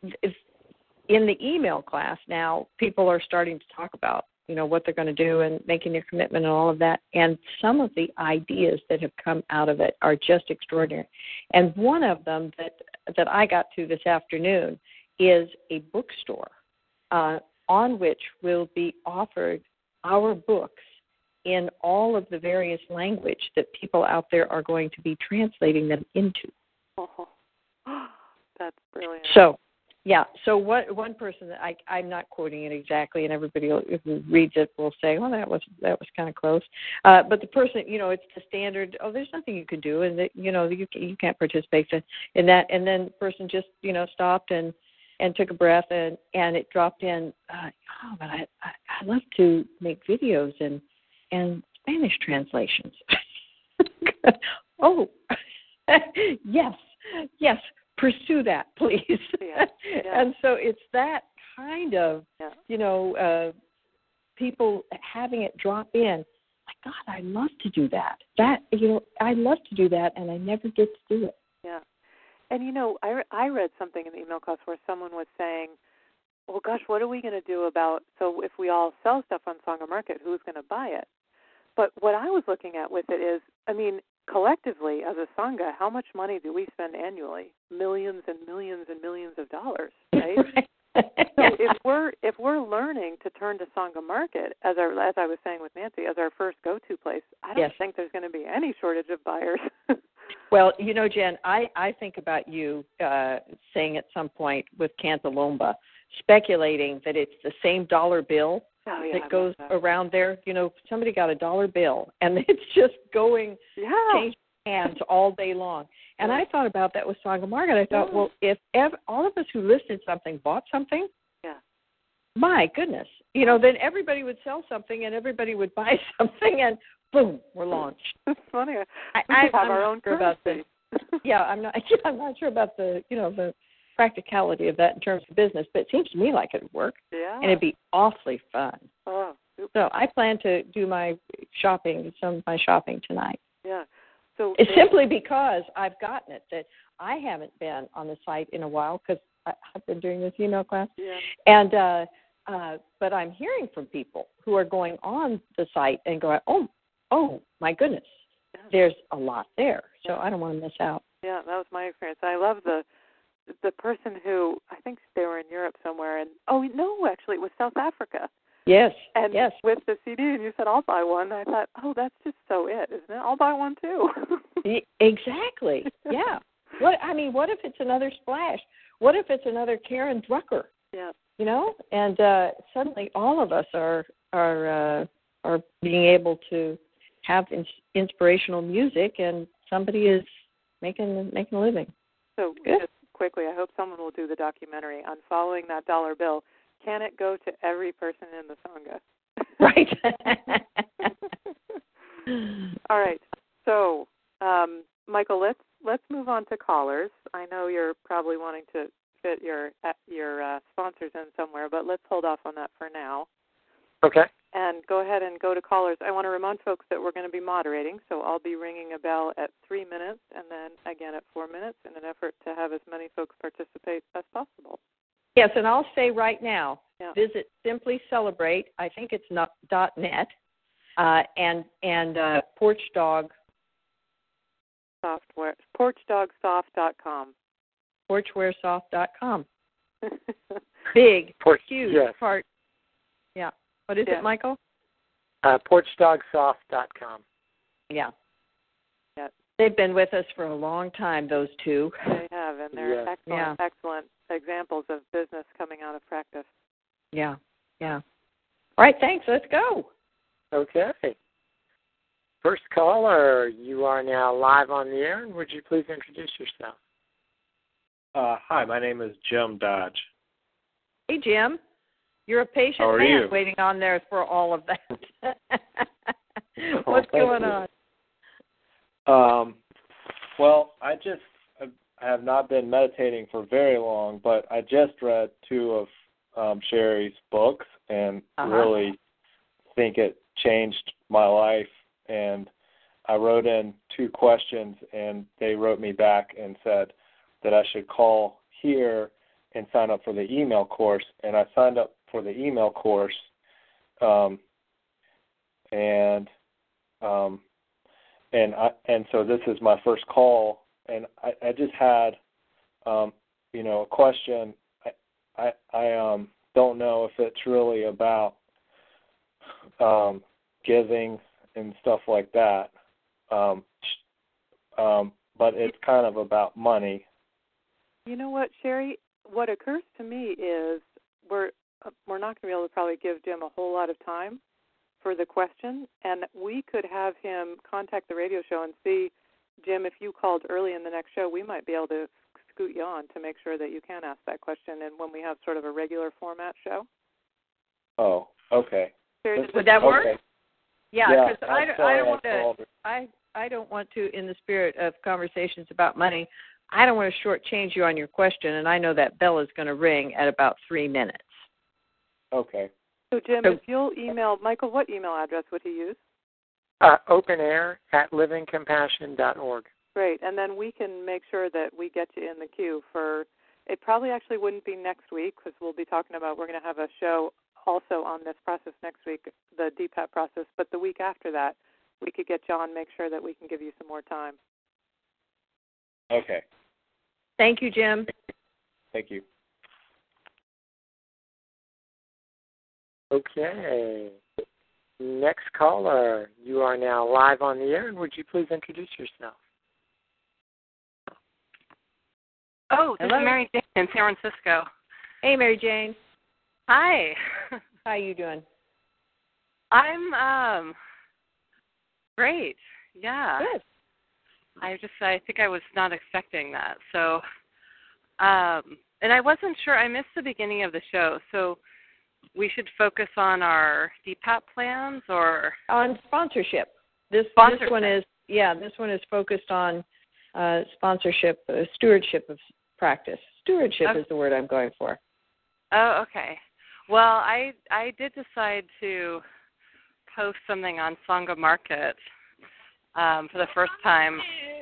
Speaker 3: in the email class now, people are starting to talk about, you know, what they're going to do and making their commitment and all of that. And some of the ideas that have come out of it are just extraordinary. And one of them that that I got to this afternoon is a bookstore uh, on which will be offered our books in all of the various language that people out there are going to be translating them into.
Speaker 2: Oh, that's brilliant.
Speaker 3: So, yeah, so what, one person, that I, I'm not quoting it exactly, and everybody who reads it will say, oh, that was that was kind of close. Uh, but the person, you know, it's the standard, oh, there's nothing you can do, and, that, you know, you, you can't participate in that. And then the person just, you know, stopped and, and took a breath, and, and it dropped in, uh, oh, but I, I, I love to make videos and, and Spanish translations. oh, yes, yes, pursue that, please.
Speaker 2: Yeah, yeah.
Speaker 3: And so it's that kind of,
Speaker 2: yeah.
Speaker 3: you know, uh, people having it drop in. My God, I love to do that. That, you know, I love to do that, and I never get to do it.
Speaker 2: Yeah. And, you know, I, I read something in the email class where someone was saying, well, gosh, what are we going to do about, so if we all sell stuff on Sangha Market, who's going to buy it? But what I was looking at with it is, I mean, collectively as a Sangha, how much money do we spend annually? Millions and millions and millions of dollars, right?
Speaker 3: right.
Speaker 2: So if we're if we're learning to turn to Sangha Market, as our as I was saying with Nancy, as our first go-to place, I don't
Speaker 3: yes.
Speaker 2: think there's going to be any shortage of buyers.
Speaker 3: Well, you know, Jen, I, I think about you uh, saying at some point with Cantalomba, speculating that it's the same dollar bill
Speaker 2: oh, yeah,
Speaker 3: that goes
Speaker 2: that.
Speaker 3: around there. You know, somebody got a dollar bill, and it's just going,
Speaker 2: yeah.
Speaker 3: changing hands all day long. And
Speaker 2: yeah.
Speaker 3: I thought about that with Sangha Market. I thought,
Speaker 2: yeah.
Speaker 3: well, if ev- all of us who listed something bought something,
Speaker 2: yeah.
Speaker 3: my goodness, you know, then everybody would sell something and everybody would buy something, and boom, we're launched.
Speaker 2: It's funny.
Speaker 3: I,
Speaker 2: we
Speaker 3: I,
Speaker 2: have
Speaker 3: I'm
Speaker 2: our
Speaker 3: not
Speaker 2: own
Speaker 3: sure about the, yeah, I'm not. Yeah, I'm not sure about the, you know, the practicality of that in terms of business, but it seems to me like it would work,
Speaker 2: yeah.
Speaker 3: and it'd be awfully fun.
Speaker 2: Oh, super.
Speaker 3: So I plan to do my shopping, some of my shopping tonight.
Speaker 2: Yeah. So
Speaker 3: it's simply because I've gotten it that I haven't been on the site in a while because I've been doing this email class.
Speaker 2: Yeah.
Speaker 3: And uh, uh, but I'm hearing from people who are going on the site and going, oh, oh my goodness,
Speaker 2: yeah.
Speaker 3: there's a lot there. So
Speaker 2: yeah.
Speaker 3: I don't want to miss out.
Speaker 2: Yeah, that was my experience. I love the the person who, I think they were in Europe somewhere, and oh no, actually it was South Africa.
Speaker 3: Yes.
Speaker 2: And
Speaker 3: yes.
Speaker 2: with the C D, and you said I'll buy one. I thought, oh, that's just so it, isn't it? I'll buy one too.
Speaker 3: Exactly. Yeah. What I mean, what if it's another Splash? What if it's another Karen Drucker?
Speaker 2: Yeah.
Speaker 3: You know, and uh, suddenly all of us are are uh, are being able to have ins- inspirational music, and somebody is making making a living.
Speaker 2: So
Speaker 3: Good.
Speaker 2: Just quickly, I hope someone will do the documentary on following that dollar bill. Can it go to every person in the Sangha?
Speaker 3: Right.
Speaker 2: All right. So, um, Michael, let's let's move on to callers. I know you're probably wanting to fit your your uh, sponsors in somewhere, but let's hold off on that for now.
Speaker 1: Okay.
Speaker 2: And go ahead and go to callers. I want to remind folks that we're going to be moderating, so I'll be ringing a bell at three minutes and then again at four minutes in an effort to have as many folks participate as possible.
Speaker 3: Yes, and I'll say right now,
Speaker 2: yeah.
Speaker 3: visit Simply Celebrate. I think it's not dot net, uh, and and uh, Porch Dog
Speaker 2: Software, porch dog soft dot com.
Speaker 3: porchwaresoft dot com. Big,
Speaker 1: Porch,
Speaker 3: huge
Speaker 1: yes.
Speaker 3: part. Yeah. What is
Speaker 2: yeah.
Speaker 3: it, Michael?
Speaker 1: Uh, porch dog soft dot com.
Speaker 3: Yeah.
Speaker 2: Yeah.
Speaker 3: They've been with us for a long time, those two.
Speaker 2: They have, and they're
Speaker 1: yes.
Speaker 2: excellent,
Speaker 3: yeah.
Speaker 2: excellent examples of business coming out of practice.
Speaker 3: Yeah. Yeah. All right, thanks. Let's go.
Speaker 1: Okay. First caller, you are now live on the air, and would you please introduce yourself?
Speaker 8: Uh, hi, my name is Jim Dodge.
Speaker 3: Hey, Jim. You're a patient
Speaker 8: How are
Speaker 3: man
Speaker 8: you?
Speaker 3: waiting on there for all of that.
Speaker 8: Oh,
Speaker 3: What's
Speaker 8: thank
Speaker 3: going
Speaker 8: you.
Speaker 3: on?
Speaker 8: Um, well, I just I have not been meditating for very long, but I just read two of um, Sherry's books and
Speaker 3: uh-huh.
Speaker 8: really think it changed my life. And I wrote in two questions, and they wrote me back and said that I should call here and sign up for the email course. And I signed up for the email course, um, and um, and I, and so this is my first call, and I, I just had um, you know a question. I I, I um, don't know if it's really about um, giving and stuff like that, um, um, but it's kind of about money.
Speaker 2: You know what, Sherry? What occurs to me is we're we're not going to be able to probably give Jim a whole lot of time for the question, and we could have him contact the radio show and see, Jim, if you called early in the next show, we might be able to scoot you on to make sure that you can ask that question, and when we have sort of a regular format show.
Speaker 8: Oh, okay.
Speaker 2: Sherry,
Speaker 3: Would that work?
Speaker 8: Okay.
Speaker 3: Yeah, because
Speaker 8: yeah,
Speaker 3: I, don't, I don't want to. I I don't want to, in the spirit of conversations about money, I don't want to shortchange you on your question, and I know that bell is going to ring at about three minutes.
Speaker 8: Okay.
Speaker 2: So, Jim,
Speaker 3: So,
Speaker 2: if you'll email Michael, what email address would he use?
Speaker 1: Uh, openair at living compassion dot org.
Speaker 2: Great, and then we can make sure that we get you in the queue for. It probably actually wouldn't be next week because we'll be talking about. We're going to have a show also on this process next week, the D PAP process, but the week after that, we could get John, make sure that we can give you some more time.
Speaker 8: Okay.
Speaker 3: Thank you, Jim.
Speaker 8: Thank you.
Speaker 1: Okay. Next caller, you are now live on the air, and would you please introduce yourself?
Speaker 9: Oh, this
Speaker 3: Hello?
Speaker 9: is Mary Jane in San Francisco.
Speaker 3: Hey, Mary Jane.
Speaker 9: Hi.
Speaker 3: How you doing?
Speaker 9: I'm um great. Yeah.
Speaker 3: Good.
Speaker 9: I just I think I was not expecting that. So um and I wasn't sure, I missed the beginning of the show. So we should focus on our D PAP plans or
Speaker 3: On sponsorship. This
Speaker 9: Sponsorship.
Speaker 3: this one is yeah, this one is focused on uh, sponsorship, uh, stewardship of practice. Stewardship
Speaker 9: okay.
Speaker 3: is the word I'm going for.
Speaker 9: Oh, okay. Well, I I did decide to post something on Sangha Market um, for the first time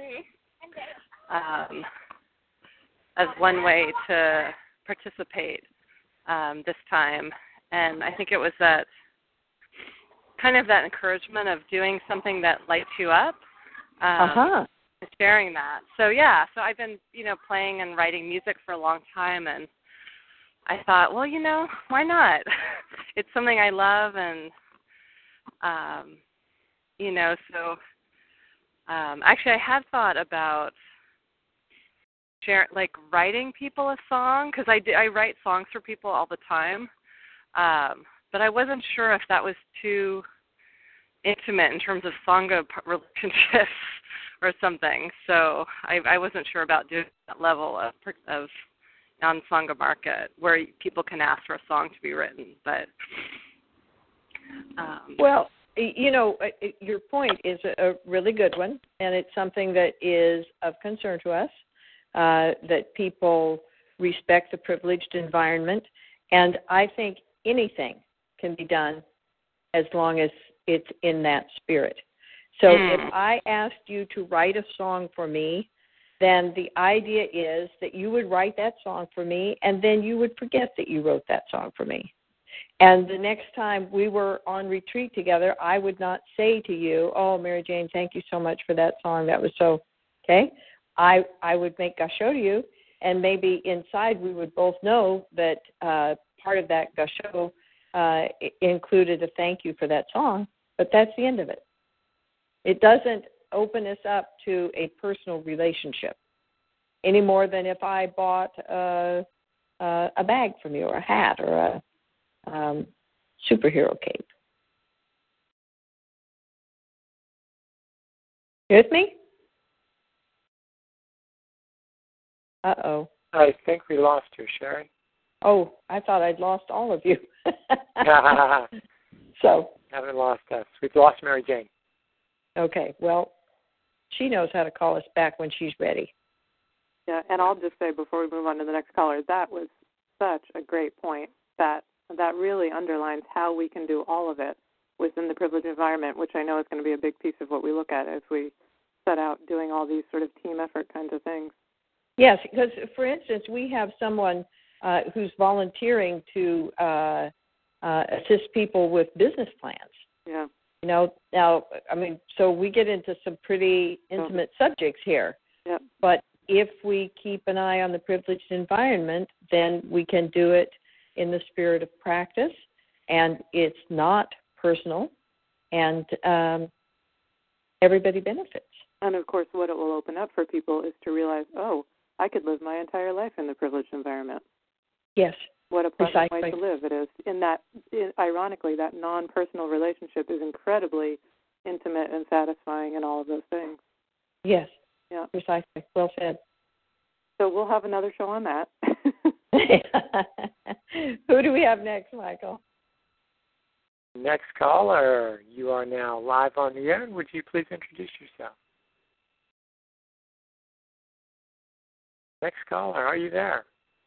Speaker 9: um, as one way to participate um, this time. And I think it was that kind of that encouragement of doing something that lights you up. Um,
Speaker 3: uh-huh.
Speaker 9: Sharing that. So, yeah, so I've been, you know, playing and writing music for a long time, and I thought, well, you know, why not? It's something I love, and, um, you know, so um, actually I had thought about share, like writing people a song, because I, do, I write songs for people all the time, um, but I wasn't sure if that was too intimate in terms of Sangha relationships or something. So I, I wasn't sure about doing that level of, of on Sangha Market where people can ask for a song to be written. But um,
Speaker 3: well, you know, your point is a really good one, and it's something that is of concern to us, uh, that people respect the privileged environment. And I think anything can be done as long as it's in that spirit. So mm. if I asked you to write a song for me, then the idea is that you would write that song for me, and then you would forget that you wrote that song for me. And the next time we were on retreat together, I would not say to you, oh, Mary Jane, thank you so much for that song. That was so, okay? I I would make gasho to you, and maybe inside we would both know that uh, part of that gasho uh, included a thank you for that song, but that's the end of it. It doesn't open us up to a personal relationship any more than if I bought a, a, a bag from you or a hat or a um, superhero cape. You with me? Uh-oh.
Speaker 1: I think we lost you, Sherry.
Speaker 3: Oh, I thought I'd lost all of you. So.
Speaker 1: Haven't lost us. We've lost Mary Jane.
Speaker 3: Okay, well, she knows how to call us back when she's ready.
Speaker 2: Yeah, and I'll just say before we move on to the next caller, that was such a great point. That that really underlines how we can do all of it within the privileged environment, which I know is going to be a big piece of what we look at as we set out doing all these sort of team effort kinds of things.
Speaker 3: Yes, because, for instance, we have someone uh, who's volunteering to uh, uh, assist people with business plans.
Speaker 2: Yeah.
Speaker 3: You know, now, I mean, so we get into some pretty intimate oh. subjects here.
Speaker 2: Yep.
Speaker 3: But if we keep an eye on the privileged environment, then we can do it in the spirit of practice, and it's not personal, and um, everybody benefits.
Speaker 2: And, of course, what it will open up for people is to realize, oh, I could live my entire life in the privileged environment.
Speaker 3: Yes.
Speaker 2: What a pleasant way to live it is. In that, in, ironically, that non-personal relationship is incredibly intimate and satisfying and all of those things.
Speaker 3: Yes.
Speaker 2: Yeah.
Speaker 3: Precisely. Well said.
Speaker 2: So we'll have another show on that.
Speaker 3: Who do we have next, Michael?
Speaker 1: Next caller, you are now live on the air. Would you please introduce yourself? Next caller, are you there?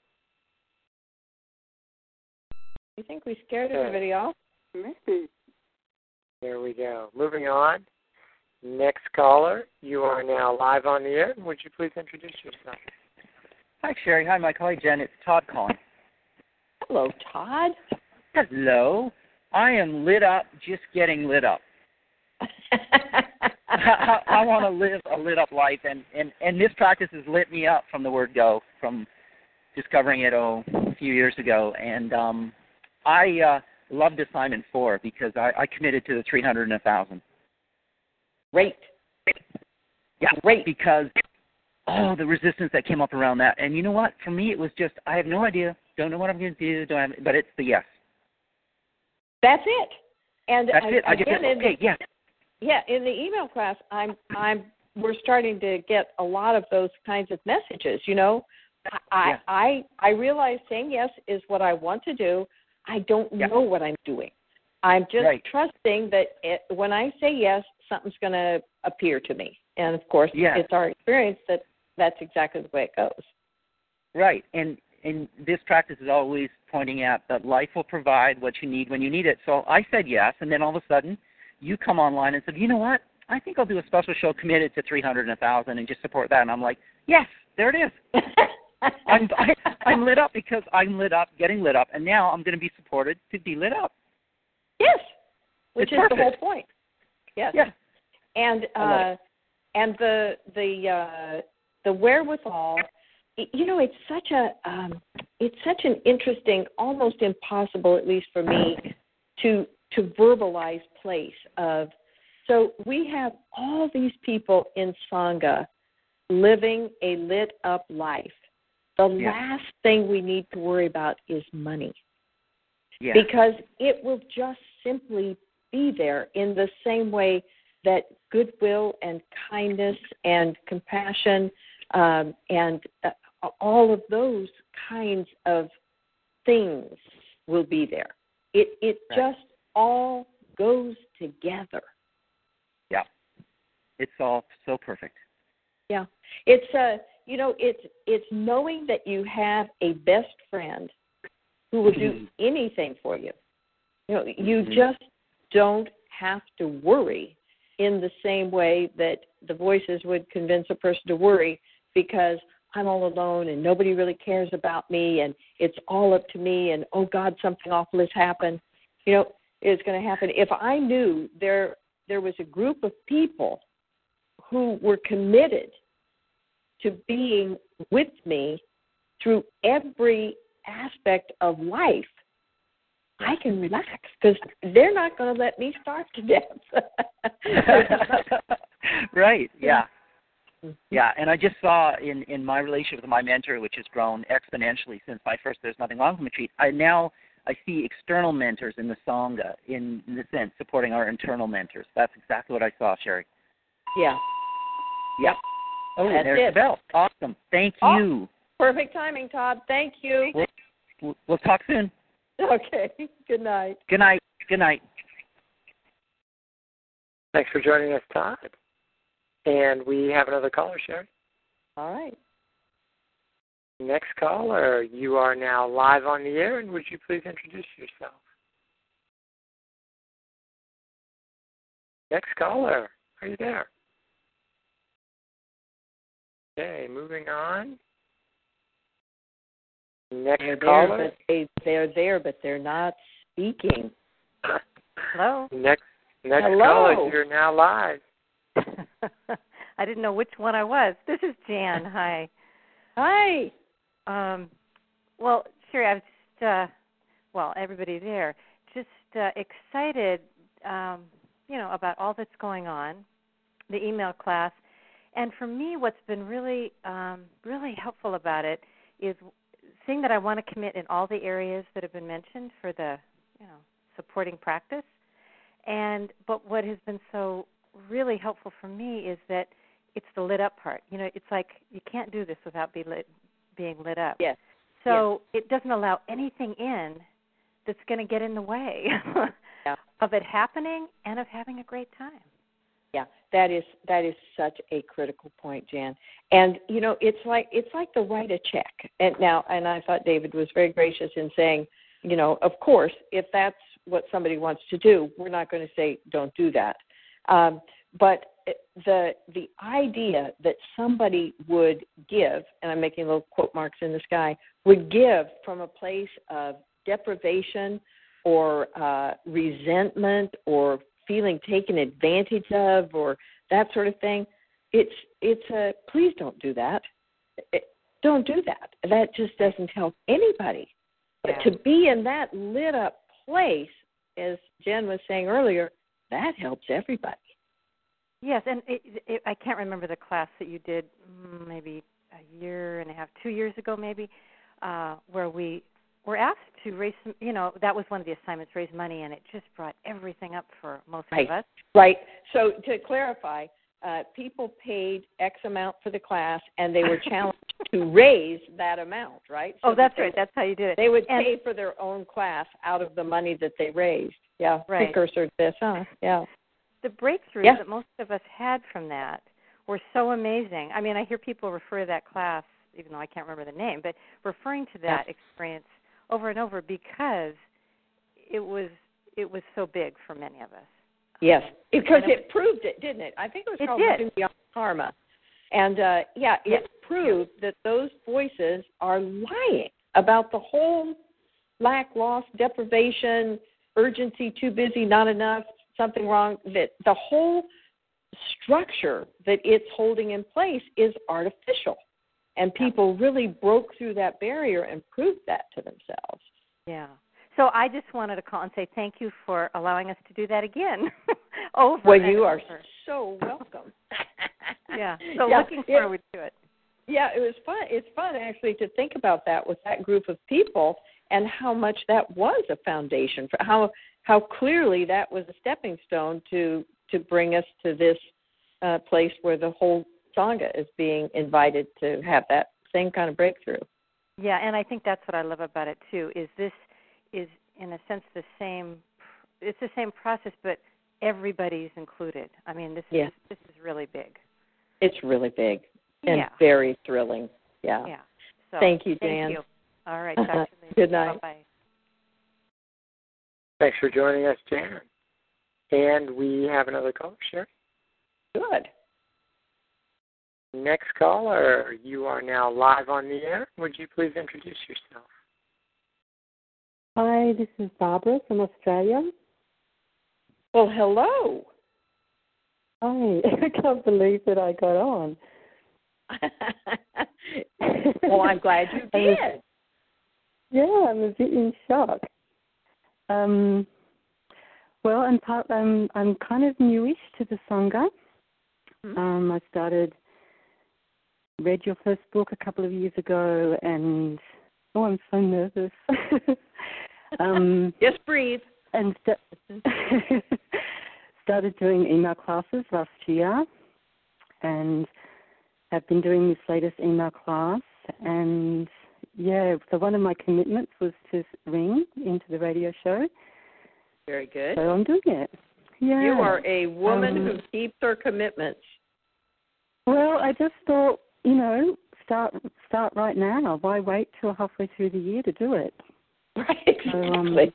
Speaker 3: You think we scared everybody off?
Speaker 2: Maybe.
Speaker 1: There we go. Moving on. Next caller, you are now live on the air. Would you please introduce yourself?
Speaker 10: Hi, Sherry. Hi, Michael. Hi, Jen. It's Todd calling.
Speaker 3: Hello, Todd.
Speaker 10: Hello. I am lit up, just getting lit up. I, I want to live a lit up life, and, and, and this practice has lit me up from the word go, from discovering it oh, a few years ago. And um, I uh, loved assignment four because I, I committed to the three hundred and one thousand.
Speaker 3: Great.
Speaker 10: Yeah, great, because oh, the resistance that came up around that. And you know what? For me, it was just, I have no idea, don't know what I'm going to do, don't have, but it's the yes.
Speaker 3: That's it. And
Speaker 10: That's
Speaker 3: I,
Speaker 10: it. I just
Speaker 3: again,
Speaker 10: said, okay, yeah.
Speaker 3: Yeah, in the email class, I'm, I'm, we're starting to get a lot of those kinds of messages. You know, I,
Speaker 10: yeah.
Speaker 3: I, I realize saying yes is what I want to do. I don't yeah. know what I'm doing. I'm just
Speaker 10: right.
Speaker 3: trusting that it, when I say yes, something's going to appear to me. And of course,
Speaker 10: yeah.
Speaker 3: it's our experience that that's exactly the way it goes.
Speaker 10: Right, and and this practice is always pointing out that life will provide what you need when you need it. So I said yes, and then all of a sudden, you come online and said, you know what? I think I'll do a special show committed to three hundred and one thousand and just support that. And I'm like, yes, there it is. I'm, I, I'm lit up because I'm lit up, getting lit up, and now I'm going to be supported to be lit up.
Speaker 3: Yes, which
Speaker 10: it's
Speaker 3: is
Speaker 10: perfect.
Speaker 3: the whole point. Yes.
Speaker 10: Yeah.
Speaker 3: And uh, and the the uh, the wherewithal. You know, it's such a um, it's such an interesting, almost impossible, at least for me, to to verbalize place of. So we have all these people in Sangha living a lit up life. The
Speaker 10: yeah.
Speaker 3: last thing we need to worry about is money.
Speaker 10: Yeah.
Speaker 3: Because it will just simply be there in the same way that goodwill and kindness and compassion um, and uh, all of those kinds of things will be there. It it
Speaker 10: right.
Speaker 3: just all goes together.
Speaker 10: Yeah. It's all so perfect.
Speaker 3: Yeah. It's uh you know, it's it's knowing that you have a best friend who will do mm-hmm. anything for you. You know, you mm-hmm. just don't have to worry in the same way that the voices would convince a person to worry because I'm all alone and nobody really cares about me and it's all up to me and, oh, God, something awful has happened. You know, it's going to happen. If I knew there there was a group of people who were committed to being with me through every aspect of life, I can relax because they're not going to let me starve to death.
Speaker 10: Right, yeah. Yeah, and I just saw in, in my relationship with my mentor, which has grown exponentially since my first There's Nothing Wrong with Me retreat, I now I see external mentors in the Sangha, in, in the sense, supporting our internal mentors. That's exactly what I saw, Sherry.
Speaker 3: Yeah.
Speaker 10: Yep. Oh,
Speaker 3: That's
Speaker 10: there's
Speaker 3: it.
Speaker 10: the bell. Awesome. Thank
Speaker 3: oh,
Speaker 10: you.
Speaker 3: Perfect timing, Todd. Thank you.
Speaker 10: We'll, we'll talk soon.
Speaker 3: Okay. Good night.
Speaker 10: Good night. Good night.
Speaker 1: Thanks for joining us, Todd. And we have another caller, Sherry.
Speaker 3: All right.
Speaker 1: Next caller, you are now live on the air, and would you please introduce yourself? Next caller, are you there? Okay, moving on. Next
Speaker 3: they're
Speaker 1: caller.
Speaker 3: There, but they, they're there, but they're not speaking.
Speaker 2: Hello?
Speaker 1: Next, next
Speaker 3: Hello.
Speaker 1: caller, you're now live.
Speaker 2: I didn't know which one I was. This is Jan. Hi.
Speaker 3: Hi.
Speaker 2: Um, well, Sherry, I was just, uh, well, everybody there, just uh, excited, um, you know, about all that's going on, the email class. And for me, what's been really, um, really helpful about it is seeing that I want to commit in all the areas that have been mentioned for the, you know, supporting practice. And but what has been so really helpful for me is that it's the lit up part. You know, it's like you can't do this without be lit, being lit up.
Speaker 3: Yes.
Speaker 2: So yes. It doesn't allow anything in that's going to get in the way
Speaker 3: yeah.
Speaker 2: of it happening and of having a great time.
Speaker 3: Yeah, that is that is such a critical point, Jan. And you know, it's like it's like to write a check. And now, and I thought David was very gracious in saying, you know, of course, if that's what somebody wants to do, we're not going to say don't do that. Um, but the the idea that somebody would give, and I'm making little quote marks in the sky, would give from a place of deprivation or uh, resentment or feeling taken advantage of or that sort of thing, it's it's a please don't do that. It, don't do that. That just doesn't help anybody.
Speaker 2: Yeah.
Speaker 3: But to be in that lit up place, as Jen was saying earlier, that helps everybody.
Speaker 2: Yes, and it, it, I can't remember the class that you did maybe a year and a half, two years ago maybe, uh, where we were asked to raise some, you know, that was one of the assignments, raise money, and it just brought everything up for most
Speaker 3: right.
Speaker 2: of us.
Speaker 3: Right. So to clarify, uh, people paid X amount for the class, and they were challenged to raise that amount, right? So
Speaker 2: oh, that's
Speaker 3: that
Speaker 2: right. That's how you did it.
Speaker 3: They would
Speaker 2: and,
Speaker 3: pay for their own class out of the money that they raised. Yeah,
Speaker 2: right.
Speaker 3: precursor to this, huh? Yeah.
Speaker 2: The breakthroughs
Speaker 3: yeah.
Speaker 2: that most of us had from that were so amazing. I mean, I hear people refer to that class, even though I can't remember the name, but referring to that
Speaker 3: yeah.
Speaker 2: experience over and over because it was it was so big for many of us.
Speaker 3: Yes, because
Speaker 7: it,
Speaker 3: it proved it, didn't it? I think it was
Speaker 7: it
Speaker 3: called
Speaker 7: did.
Speaker 3: Moving Beyond Karma. And, uh, yeah, it
Speaker 7: yes.
Speaker 3: proved that those voices are lying about the whole lack, loss, deprivation, urgency, too busy, not enough, something wrong, that the whole structure that it's holding in place is artificial. And people really broke through that barrier and proved that to themselves.
Speaker 7: Yeah. So I just wanted to call and say thank you for allowing us to do that again. over
Speaker 3: Well,
Speaker 7: and
Speaker 3: you are
Speaker 7: over.
Speaker 3: so welcome.
Speaker 7: yeah. So
Speaker 3: yeah,
Speaker 7: looking forward
Speaker 3: it,
Speaker 7: to it.
Speaker 3: Yeah, it was fun. It's fun actually to think about that with that group of people and how much that was a foundation for how how clearly that was a stepping stone to to bring us to this uh, place where the whole Sangha is being invited to have that same kind of breakthrough.
Speaker 7: Yeah, and I think that's what I love about it too. Is this is in a sense the same? It's the same process, but everybody's included. I mean, this
Speaker 3: yeah.
Speaker 7: is this is really big.
Speaker 3: It's really big and
Speaker 7: yeah.
Speaker 3: very thrilling. Yeah.
Speaker 7: Yeah. So,
Speaker 3: thank you, Dan.
Speaker 7: Thank you. All right. Talk to you later.
Speaker 3: Good night.
Speaker 7: Bye-bye.
Speaker 1: Thanks for joining us, Jan. And we have another caller, Sherry.
Speaker 3: Good.
Speaker 1: Next caller, you are now live on the air. Would you please introduce yourself?
Speaker 11: Hi, this is Barbara from Australia.
Speaker 3: Well, hello.
Speaker 11: Hi, I can't believe that I got on.
Speaker 3: Well, I'm glad you did.
Speaker 11: Was, yeah, I'm a bit in shock. Um, well, I'm part. I'm I'm kind of newish to the Sangha. Mm-hmm. Um, I started read your first book a couple of years ago, and oh, I'm so nervous. um,
Speaker 3: Just breathe.
Speaker 11: And st- started doing email classes last year, and have been doing this latest email class. And yeah, so one of my commitments was to ring into the radio show.
Speaker 3: Very good.
Speaker 11: So I'm doing it. Yeah.
Speaker 3: You are a woman
Speaker 11: um,
Speaker 3: who keeps her commitments.
Speaker 11: Well, I just thought, you know, start start right now. Why wait till halfway through the year to do it?
Speaker 3: Right, exactly.
Speaker 11: So, um,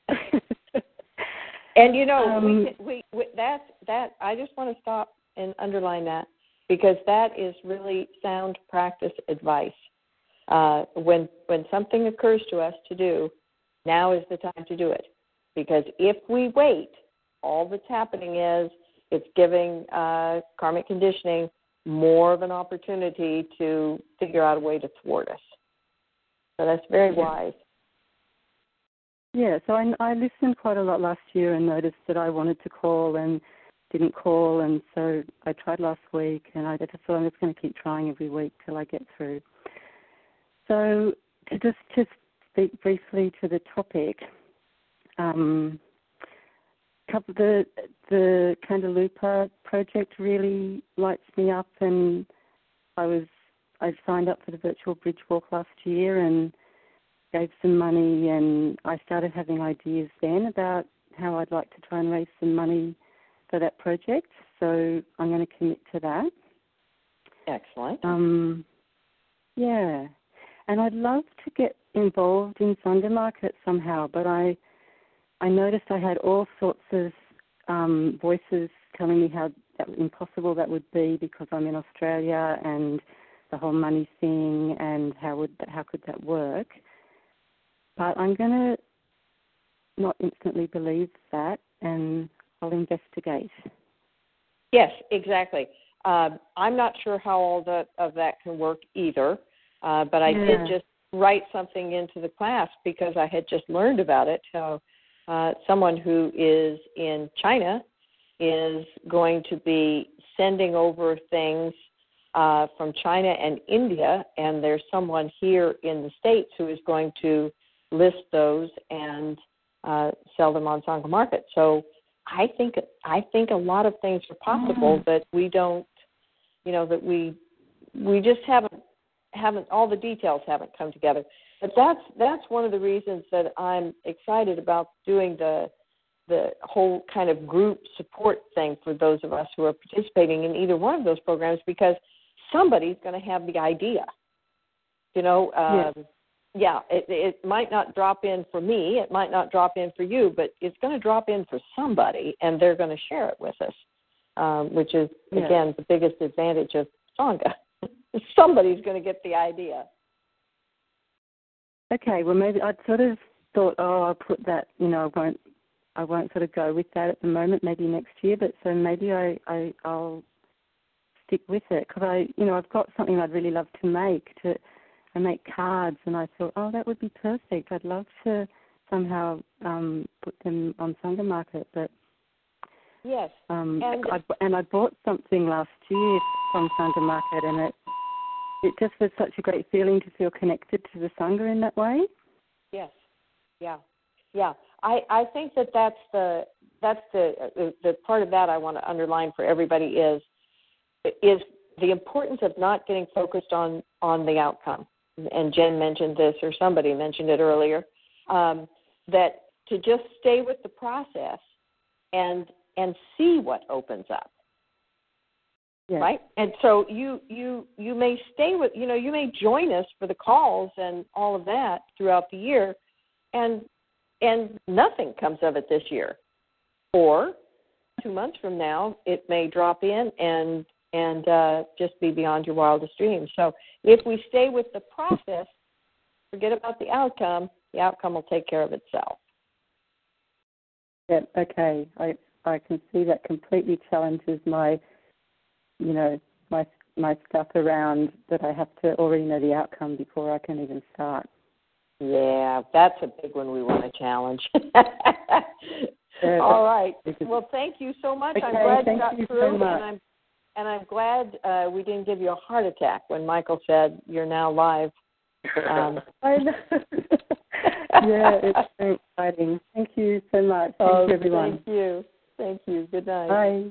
Speaker 3: and you know,
Speaker 11: um,
Speaker 3: we, we we that's that. I just want to stop and underline that because that is really sound practice advice. Uh, when when something occurs to us to do, now is the time to do it. Because if we wait, all that's happening is it's giving uh, karmic conditioning more of an opportunity to figure out a way to thwart us. So that's very
Speaker 11: yeah.
Speaker 3: wise.
Speaker 11: Yeah, so I, I listened quite a lot last year and noticed that I wanted to call and didn't call, and so I tried last week, and I just thought I'm just going to keep trying every week till I get through. So to just to speak briefly to the topic, um, couple the the Candalupa project really lights me up, and I was I signed up for the virtual bridge walk last year and gave some money, and I started having ideas then about how I'd like to try and raise some money for that project. So I'm going to commit to that.
Speaker 3: Excellent.
Speaker 11: Um, yeah, and I'd love to get involved in Sangha Market somehow, but I I noticed I had all sorts of um, voices telling me how that, impossible that would be because I'm in Australia and the whole money thing and how would how could that work. But I'm going to not instantly believe that, and I'll investigate.
Speaker 3: Yes, exactly. Uh, I'm not sure how all that, of that can work either, uh, but I
Speaker 11: yeah.
Speaker 3: did just write something into the class because I had just learned about it. So uh, someone who is in China is going to be sending over things uh, from China and India, and there's someone here in the States who is going to list those and uh, sell them on Sangha Market. So I think I think a lot of things are possible, mm. but we don't, you know, that we we just haven't haven't all the details haven't come together. But that's that's one of the reasons that I'm excited about doing the the whole kind of group support thing for those of us who are participating in either one of those programs, because somebody's going to have the idea. You know, um,
Speaker 11: yes.
Speaker 3: yeah, it, it might not drop in for me. It might not drop in for you, but it's going to drop in for somebody, and they're going to share it with us, um, which is,
Speaker 11: yeah.
Speaker 3: again, the biggest advantage of Sangha. Somebody's going to get the idea.
Speaker 11: Okay, well, maybe I'd sort of thought, oh, I'll put that, you know, I won't, I won't sort of go with that at the moment, maybe next year, but so maybe I, I, I'll stick with it, because I, you know, I've got something I'd really love to make. To, I make cards, and I thought, oh, that would be perfect. I'd love to somehow um, put them on Sangha Market, but
Speaker 3: yes,
Speaker 11: um,
Speaker 3: and
Speaker 11: I, and I bought something last year from Sangha Market, and it it just was such a great feeling to feel connected to the Sangha in that way.
Speaker 3: Yes, yeah, yeah. I, I think that that's the that's the, the the part of that I want to underline for everybody is is the importance of not getting focused on on the outcome. And Jen mentioned this, or somebody mentioned it earlier, um, that to just stay with the process and and see what opens up.
Speaker 11: Yeah.
Speaker 3: Right? And so you, you you may stay with, you know, you may join us for the calls and all of that throughout the year, and and nothing comes of it this year. Or two months from now, it may drop in and and uh, just be beyond your wildest dreams. So if we stay with the process, forget about the outcome, the outcome will take care of itself.
Speaker 11: Yeah, okay. I I can see that completely challenges my, you know, my my stuff around that I have to already know the outcome before I can even start.
Speaker 3: Yeah, that's a big one we want to challenge.
Speaker 11: Yeah,
Speaker 3: all right. Well, thank you so much.
Speaker 11: Okay,
Speaker 3: I'm glad
Speaker 11: thank
Speaker 3: you got
Speaker 11: you
Speaker 3: through,
Speaker 11: so much.
Speaker 3: and I'm and I'm glad uh, we didn't give you a heart attack when Michael said you're now live. Um,
Speaker 11: I know. Yeah, it's very exciting. Thank you so much. Thank
Speaker 3: oh,
Speaker 11: you, everyone.
Speaker 3: Thank you. Thank you. Good night.
Speaker 11: Bye.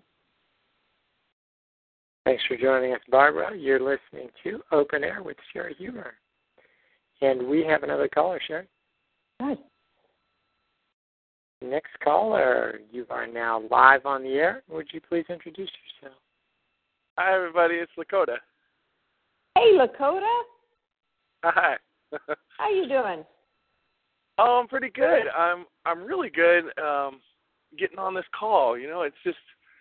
Speaker 1: Thanks for joining us, Barbara. You're listening to Open Air with Sherry Huber. And we have another caller, Sherry.
Speaker 3: Hi.
Speaker 1: Next caller, you are now live on the air. Would you please introduce yourself?
Speaker 12: Hi, everybody. It's Lakota.
Speaker 3: Hey, Lakota.
Speaker 12: Hi.
Speaker 3: How you doing?
Speaker 12: Oh, I'm pretty good. I'm I'm really good um, getting on this call. You know, it's just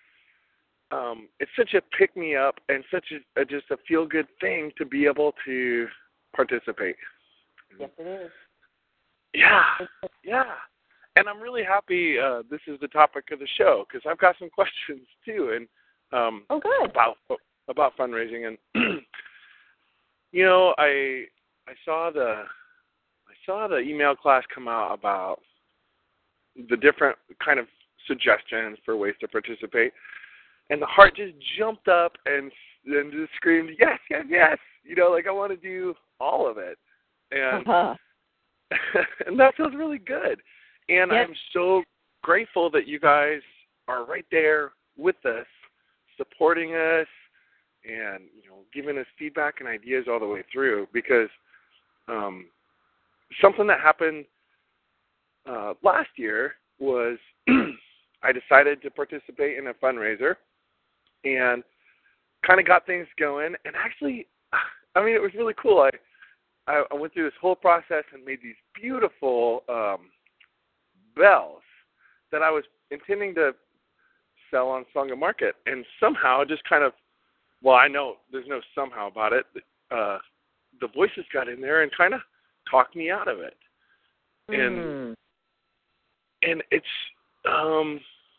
Speaker 12: um, it's such a pick me up and such a, a just a feel good thing to be able to participate.
Speaker 3: Yes, it is.
Speaker 12: Yeah, yeah. And I'm really happy uh, this is the topic of the show because I've got some questions too, and um,
Speaker 3: oh, good.
Speaker 12: about about fundraising. And you know, I I saw the I saw the email class come out about the different kind of suggestions for ways to participate, and the heart just jumped up and and just screamed, yes, yes, yes. You know, like I want to do all of it, and
Speaker 3: uh-huh.
Speaker 12: and that feels really good. And
Speaker 3: yes.
Speaker 12: I'm so grateful that you guys are right there with us, supporting us, and you know, giving us feedback and ideas all the way through. Because um, something that happened uh, last year was I decided to participate in a fundraiser and kind of got things going. And actually, I mean, it was really cool. I I, I went through this whole process and made these beautiful um, bells that I was intending to sell on Sangha Market, and somehow just kind of, well, I know there's no somehow about it. Uh, the voices got in there and kind of talked me out of it, and
Speaker 3: mm.
Speaker 12: and it's, um,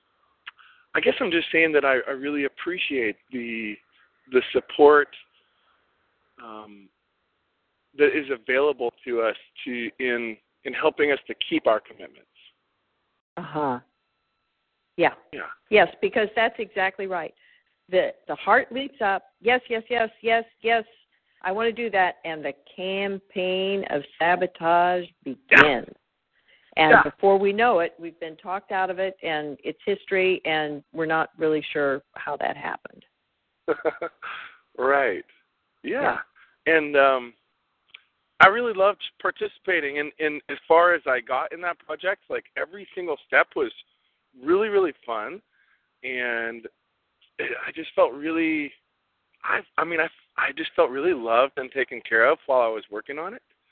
Speaker 12: I guess I'm just saying that I, I really appreciate the the support um, that is available to us to in in helping us to keep our commitments.
Speaker 3: Uh-huh. Yeah.
Speaker 12: Yeah.
Speaker 3: Yes, because that's exactly right. The the heart leaps up. Yes, yes, yes, yes, yes. I want to do that. And the campaign of sabotage begins.
Speaker 12: Yeah.
Speaker 3: And
Speaker 12: yeah.
Speaker 3: before we know it, we've been talked out of it, and it's history, and we're not really sure how that happened.
Speaker 12: Right. Yeah.
Speaker 3: yeah.
Speaker 12: And um, I really loved participating. And, and as far as I got in that project, like every single step was really, really fun. And I just felt really, I, I mean, I, I just felt really loved and taken care of while I was working on it.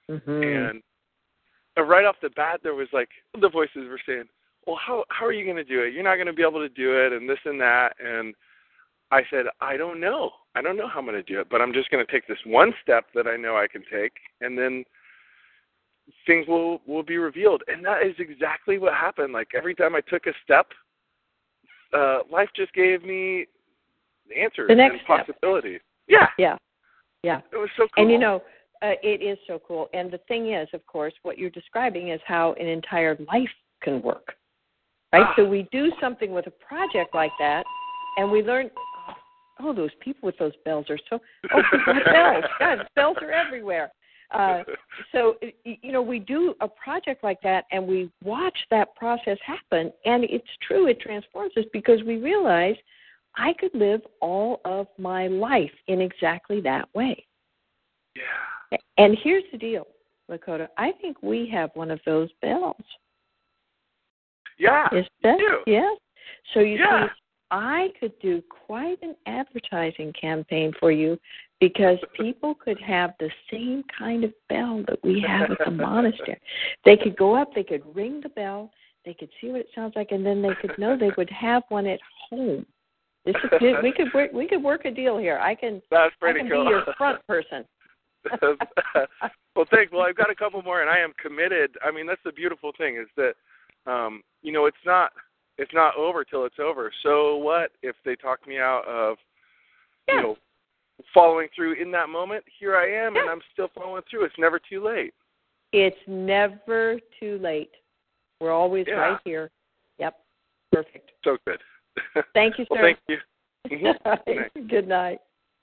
Speaker 3: Mm-hmm.
Speaker 12: And uh, right off the bat, there was like the voices were saying, well, how how are you going to do it? You're not going to be able to do it, and this and that. And I said, I don't know. I don't know how I'm going to do it, but I'm just going to take this one step that I know I can take, and then things will, will be revealed. And that is exactly what happened. Like every time I took a step, uh, life just gave me answers
Speaker 3: The next
Speaker 12: and
Speaker 3: step.
Speaker 12: possibilities. Yeah.
Speaker 3: Yeah. Yeah.
Speaker 12: It was so cool.
Speaker 3: And, you know, uh, it is so cool. And the thing is, of course, what you're describing is how an entire life can work, right?
Speaker 12: Ah.
Speaker 3: So we do something with a project like that, and we learn, oh, those people with those bells are so, oh, people with bells. God, bells are everywhere. Uh, so, you know, we do a project like that, and we watch that process happen, and it's true, it transforms us because we realize I could live all of my life in exactly that way.
Speaker 12: Yeah.
Speaker 3: And here's the deal, Lakota. I think we have one of those bells.
Speaker 12: Yeah.
Speaker 3: Is that?
Speaker 12: You.
Speaker 3: Yes. So you
Speaker 12: yeah.
Speaker 3: see, I could do quite an advertising campaign for you because people could have the same kind of bell that we have at the monastery. They could go up, they could ring the bell, they could see what it sounds like, and then they could know they would have one at home. This is good. We could work. We could work a deal here. I can.
Speaker 12: That's pretty
Speaker 3: I can
Speaker 12: cool.
Speaker 3: be your front person.
Speaker 12: Well, thanks. Well, I've got a couple more, and I am committed. I mean, that's the beautiful thing is that, um, you know, it's not it's not over till it's over. So what if they talk me out of,
Speaker 3: yeah.
Speaker 12: you know, following through in that moment? Here I am,
Speaker 3: yeah.
Speaker 12: and I'm still following through. It's never too late.
Speaker 3: It's never too late. We're always
Speaker 12: yeah.
Speaker 3: right here. Yep. Perfect.
Speaker 12: So good.
Speaker 3: Thank you, sir.
Speaker 12: Well, thank you. Mm-hmm.
Speaker 3: Good night. Good night.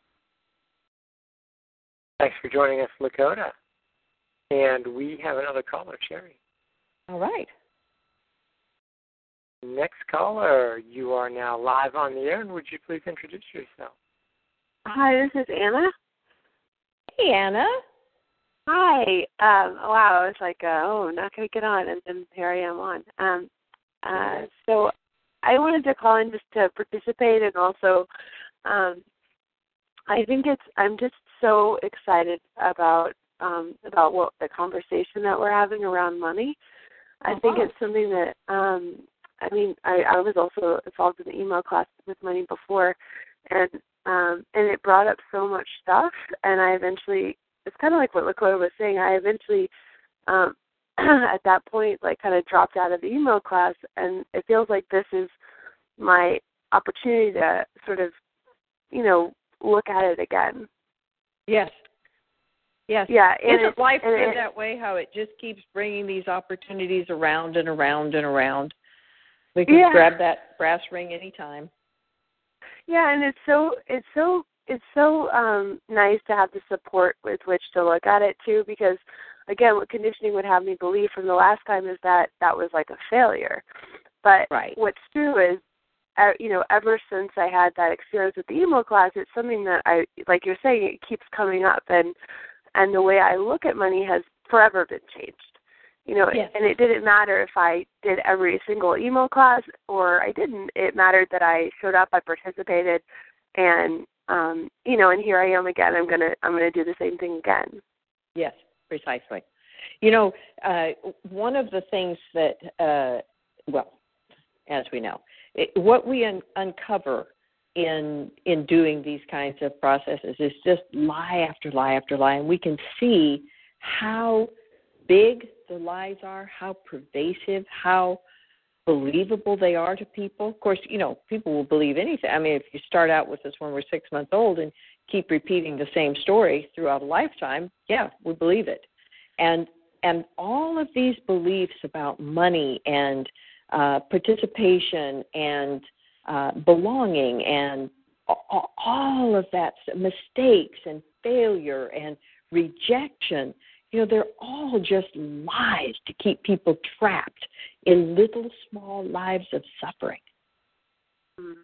Speaker 1: Thanks for joining us, Lakota. And we have another caller, Sherry.
Speaker 3: All right.
Speaker 1: Next caller, you are now live on the air, and would you please introduce yourself?
Speaker 13: Hi, this is Anna.
Speaker 3: Hey, Anna.
Speaker 13: Hi. Um, wow, I was like, uh, oh, I'm not going to get on, and then here I am on. Um, uh, so I wanted to call in just to participate, and also um, I think it's, I'm just so excited about um, about what the conversation that we're having around money. I
Speaker 3: uh-huh.
Speaker 13: think it's something that, um, I mean, I, I was also involved in the email class with money before, and um, and it brought up so much stuff, and I eventually, it's kind of like what Lakota was saying, I eventually, um, at that point, like kind of dropped out of the email class, and it feels like this is my opportunity to sort of, you know, look at it again.
Speaker 3: Yes. Yes.
Speaker 13: Yeah. And
Speaker 3: Isn't life
Speaker 13: and
Speaker 3: good
Speaker 13: it,
Speaker 3: that way, how it just keeps bringing these opportunities around and around and around? We can
Speaker 13: yeah.
Speaker 3: grab that brass ring anytime.
Speaker 13: Yeah, and it's so it's so it's so um, nice to have the support with which to look at it too, because again, what conditioning would have me believe from the last time is that that was like a failure. But
Speaker 3: right.
Speaker 13: what's true is, uh, you know, ever since I had that experience with the emo class, it's something that I, like you're saying, it keeps coming up, and and the way I look at money has forever been changed. You know,
Speaker 3: yes.
Speaker 13: and it didn't matter if I did every single emo class or I didn't. It mattered that I showed up, I participated, and um, you know, and here I am again. I'm gonna I'm gonna do the same thing again.
Speaker 3: Yes, precisely. You know, uh, one of the things that, uh, well, as we know, it, what we un- uncover in in doing these kinds of processes is just lie after lie after lie, and we can see how big the lies are, how pervasive, how believable they are to people. Of course, you know, people will believe anything. I mean, if you start out with this when we're six months old and keep repeating the same story throughout a lifetime, yeah, we believe it. And and all of these beliefs about money and uh, participation and uh, belonging and all of that, mistakes and failure and rejection, you know, they're all just lies to keep people trapped in little small lives of suffering.
Speaker 13: Mm-hmm.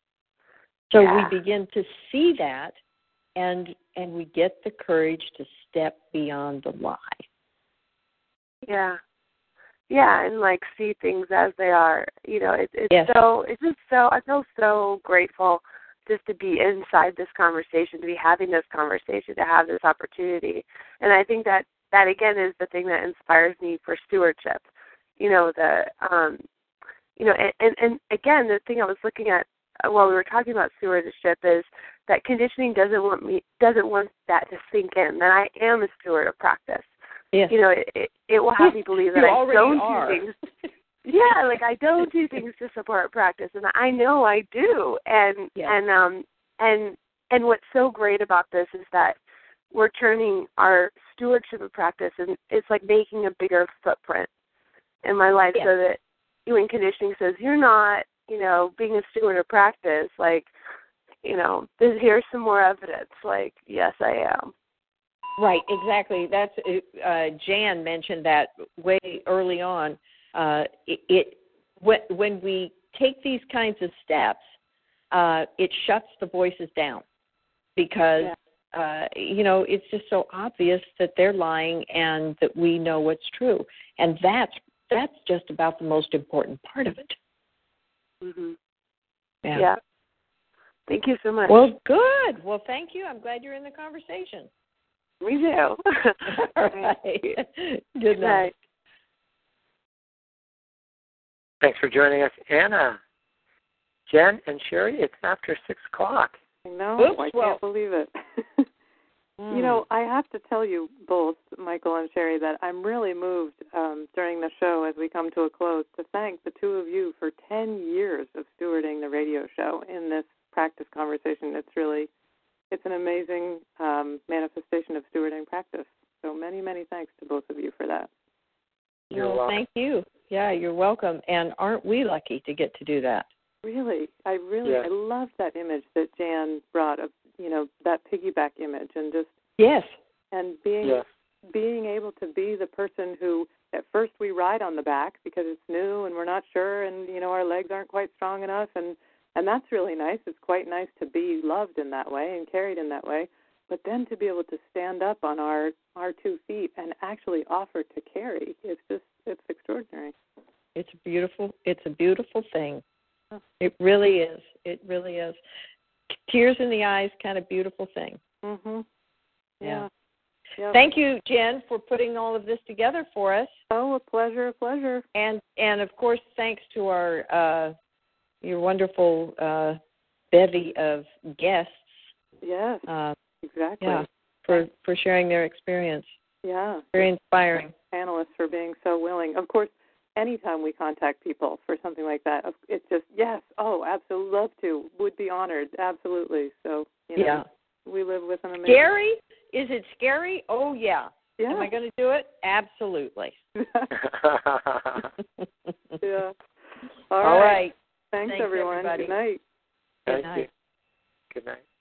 Speaker 3: So
Speaker 13: yeah.
Speaker 3: we begin to see that, and and we get the courage to step beyond the lie.
Speaker 13: Yeah. Yeah, and like see things as they are. You know, it, it's
Speaker 3: yes.
Speaker 13: so, it's just so, I feel so grateful just to be inside this conversation, to be having this conversation, to have this opportunity. And I think that that again is the thing that inspires me for stewardship. You know, the um, you know, and, and, and again, the thing I was looking at while we were talking about stewardship is that conditioning doesn't want me doesn't want that to sink in, that I am a steward of practice.
Speaker 3: Yes.
Speaker 13: You know, it, it, it will have me believe that
Speaker 3: you
Speaker 13: I don't
Speaker 3: are.
Speaker 13: do things. Yeah, like I don't do things to support practice, and I know I do. And
Speaker 3: yes.
Speaker 13: and um and and what's so great about this is that we're turning our stewardship of practice, and it's like making a bigger footprint in my life,
Speaker 3: yes.
Speaker 13: so that when conditioning says you're not, you know, being a steward of practice, like, you know, here's some more evidence. Like, yes, I am.
Speaker 3: Right, exactly. That's uh, Jan mentioned that way early on. Uh, it, it when, when we take these kinds of steps, uh, it shuts the voices down because yeah. uh, you know it's just so obvious that they're lying and that we know what's true, and that's that's just about the most important part of it.
Speaker 13: Mm-hmm.
Speaker 3: Yeah.
Speaker 13: yeah. Thank you so much.
Speaker 3: Well, good. Well, thank you. I'm glad you're in the conversation.
Speaker 13: Me too.
Speaker 3: All right. Good,
Speaker 13: Good
Speaker 3: night.
Speaker 13: night.
Speaker 1: Thanks for joining us, Anna. Jen and Sherry, it's after six o'clock.
Speaker 2: I know.
Speaker 3: Oops,
Speaker 2: I
Speaker 3: well.
Speaker 2: can't believe it.
Speaker 3: mm.
Speaker 2: You know, I have to tell you both, Michael and Sherry, that I'm really moved um, during the show as we come to a close to thank the two of you for ten years of stewarding the radio show in this practice conversation. It's really, it's an amazing um, manifestation of stewarding practice. So many, many thanks to both of you for that.
Speaker 1: You're
Speaker 3: well,
Speaker 1: welcome.
Speaker 3: Thank you. Yeah, you're welcome. And aren't we lucky to get to do that?
Speaker 2: Really, I really,
Speaker 1: yes.
Speaker 2: I love that image that Jan brought of, you know, that piggyback image, and just
Speaker 3: yes,
Speaker 2: and being
Speaker 1: yes.
Speaker 2: being able to be the person who at first we ride on the back because it's new and we're not sure, and you know our legs aren't quite strong enough, and and that's really nice. It's quite nice to be loved in that way and carried in that way, but then to be able to stand up on our our two feet and actually offer to carry, it's just it's extraordinary.
Speaker 3: It's beautiful. It's a beautiful thing. It really is. It really is. Tears in the eyes, kind of beautiful thing.
Speaker 2: Mhm.
Speaker 3: Yeah.
Speaker 2: yeah.
Speaker 3: Thank you, Jen, for putting all of this together for us.
Speaker 2: Oh, a pleasure, a pleasure.
Speaker 3: And and of course, thanks to our uh, your wonderful uh, bevy of guests.
Speaker 2: Yes.
Speaker 3: Uh,
Speaker 2: exactly.
Speaker 3: Yeah. For for sharing their experience.
Speaker 2: Yeah.
Speaker 3: Very inspiring.
Speaker 2: Panelists for being so willing. Of course, anytime we contact people for something like that, it's just, yes, oh, absolutely, love to, would be honored, absolutely. So, you know,
Speaker 3: yeah.
Speaker 2: we live with an amazing...
Speaker 3: Scary? Is it scary? Oh, yeah.
Speaker 2: Yeah.
Speaker 3: Am I going to do it? Absolutely.
Speaker 2: yeah.
Speaker 3: All,
Speaker 2: All right.
Speaker 3: right.
Speaker 2: Thanks,
Speaker 3: Thanks
Speaker 2: everyone.
Speaker 3: everybody.
Speaker 2: Good night.
Speaker 1: Thank
Speaker 3: Good night.
Speaker 1: you. Good night.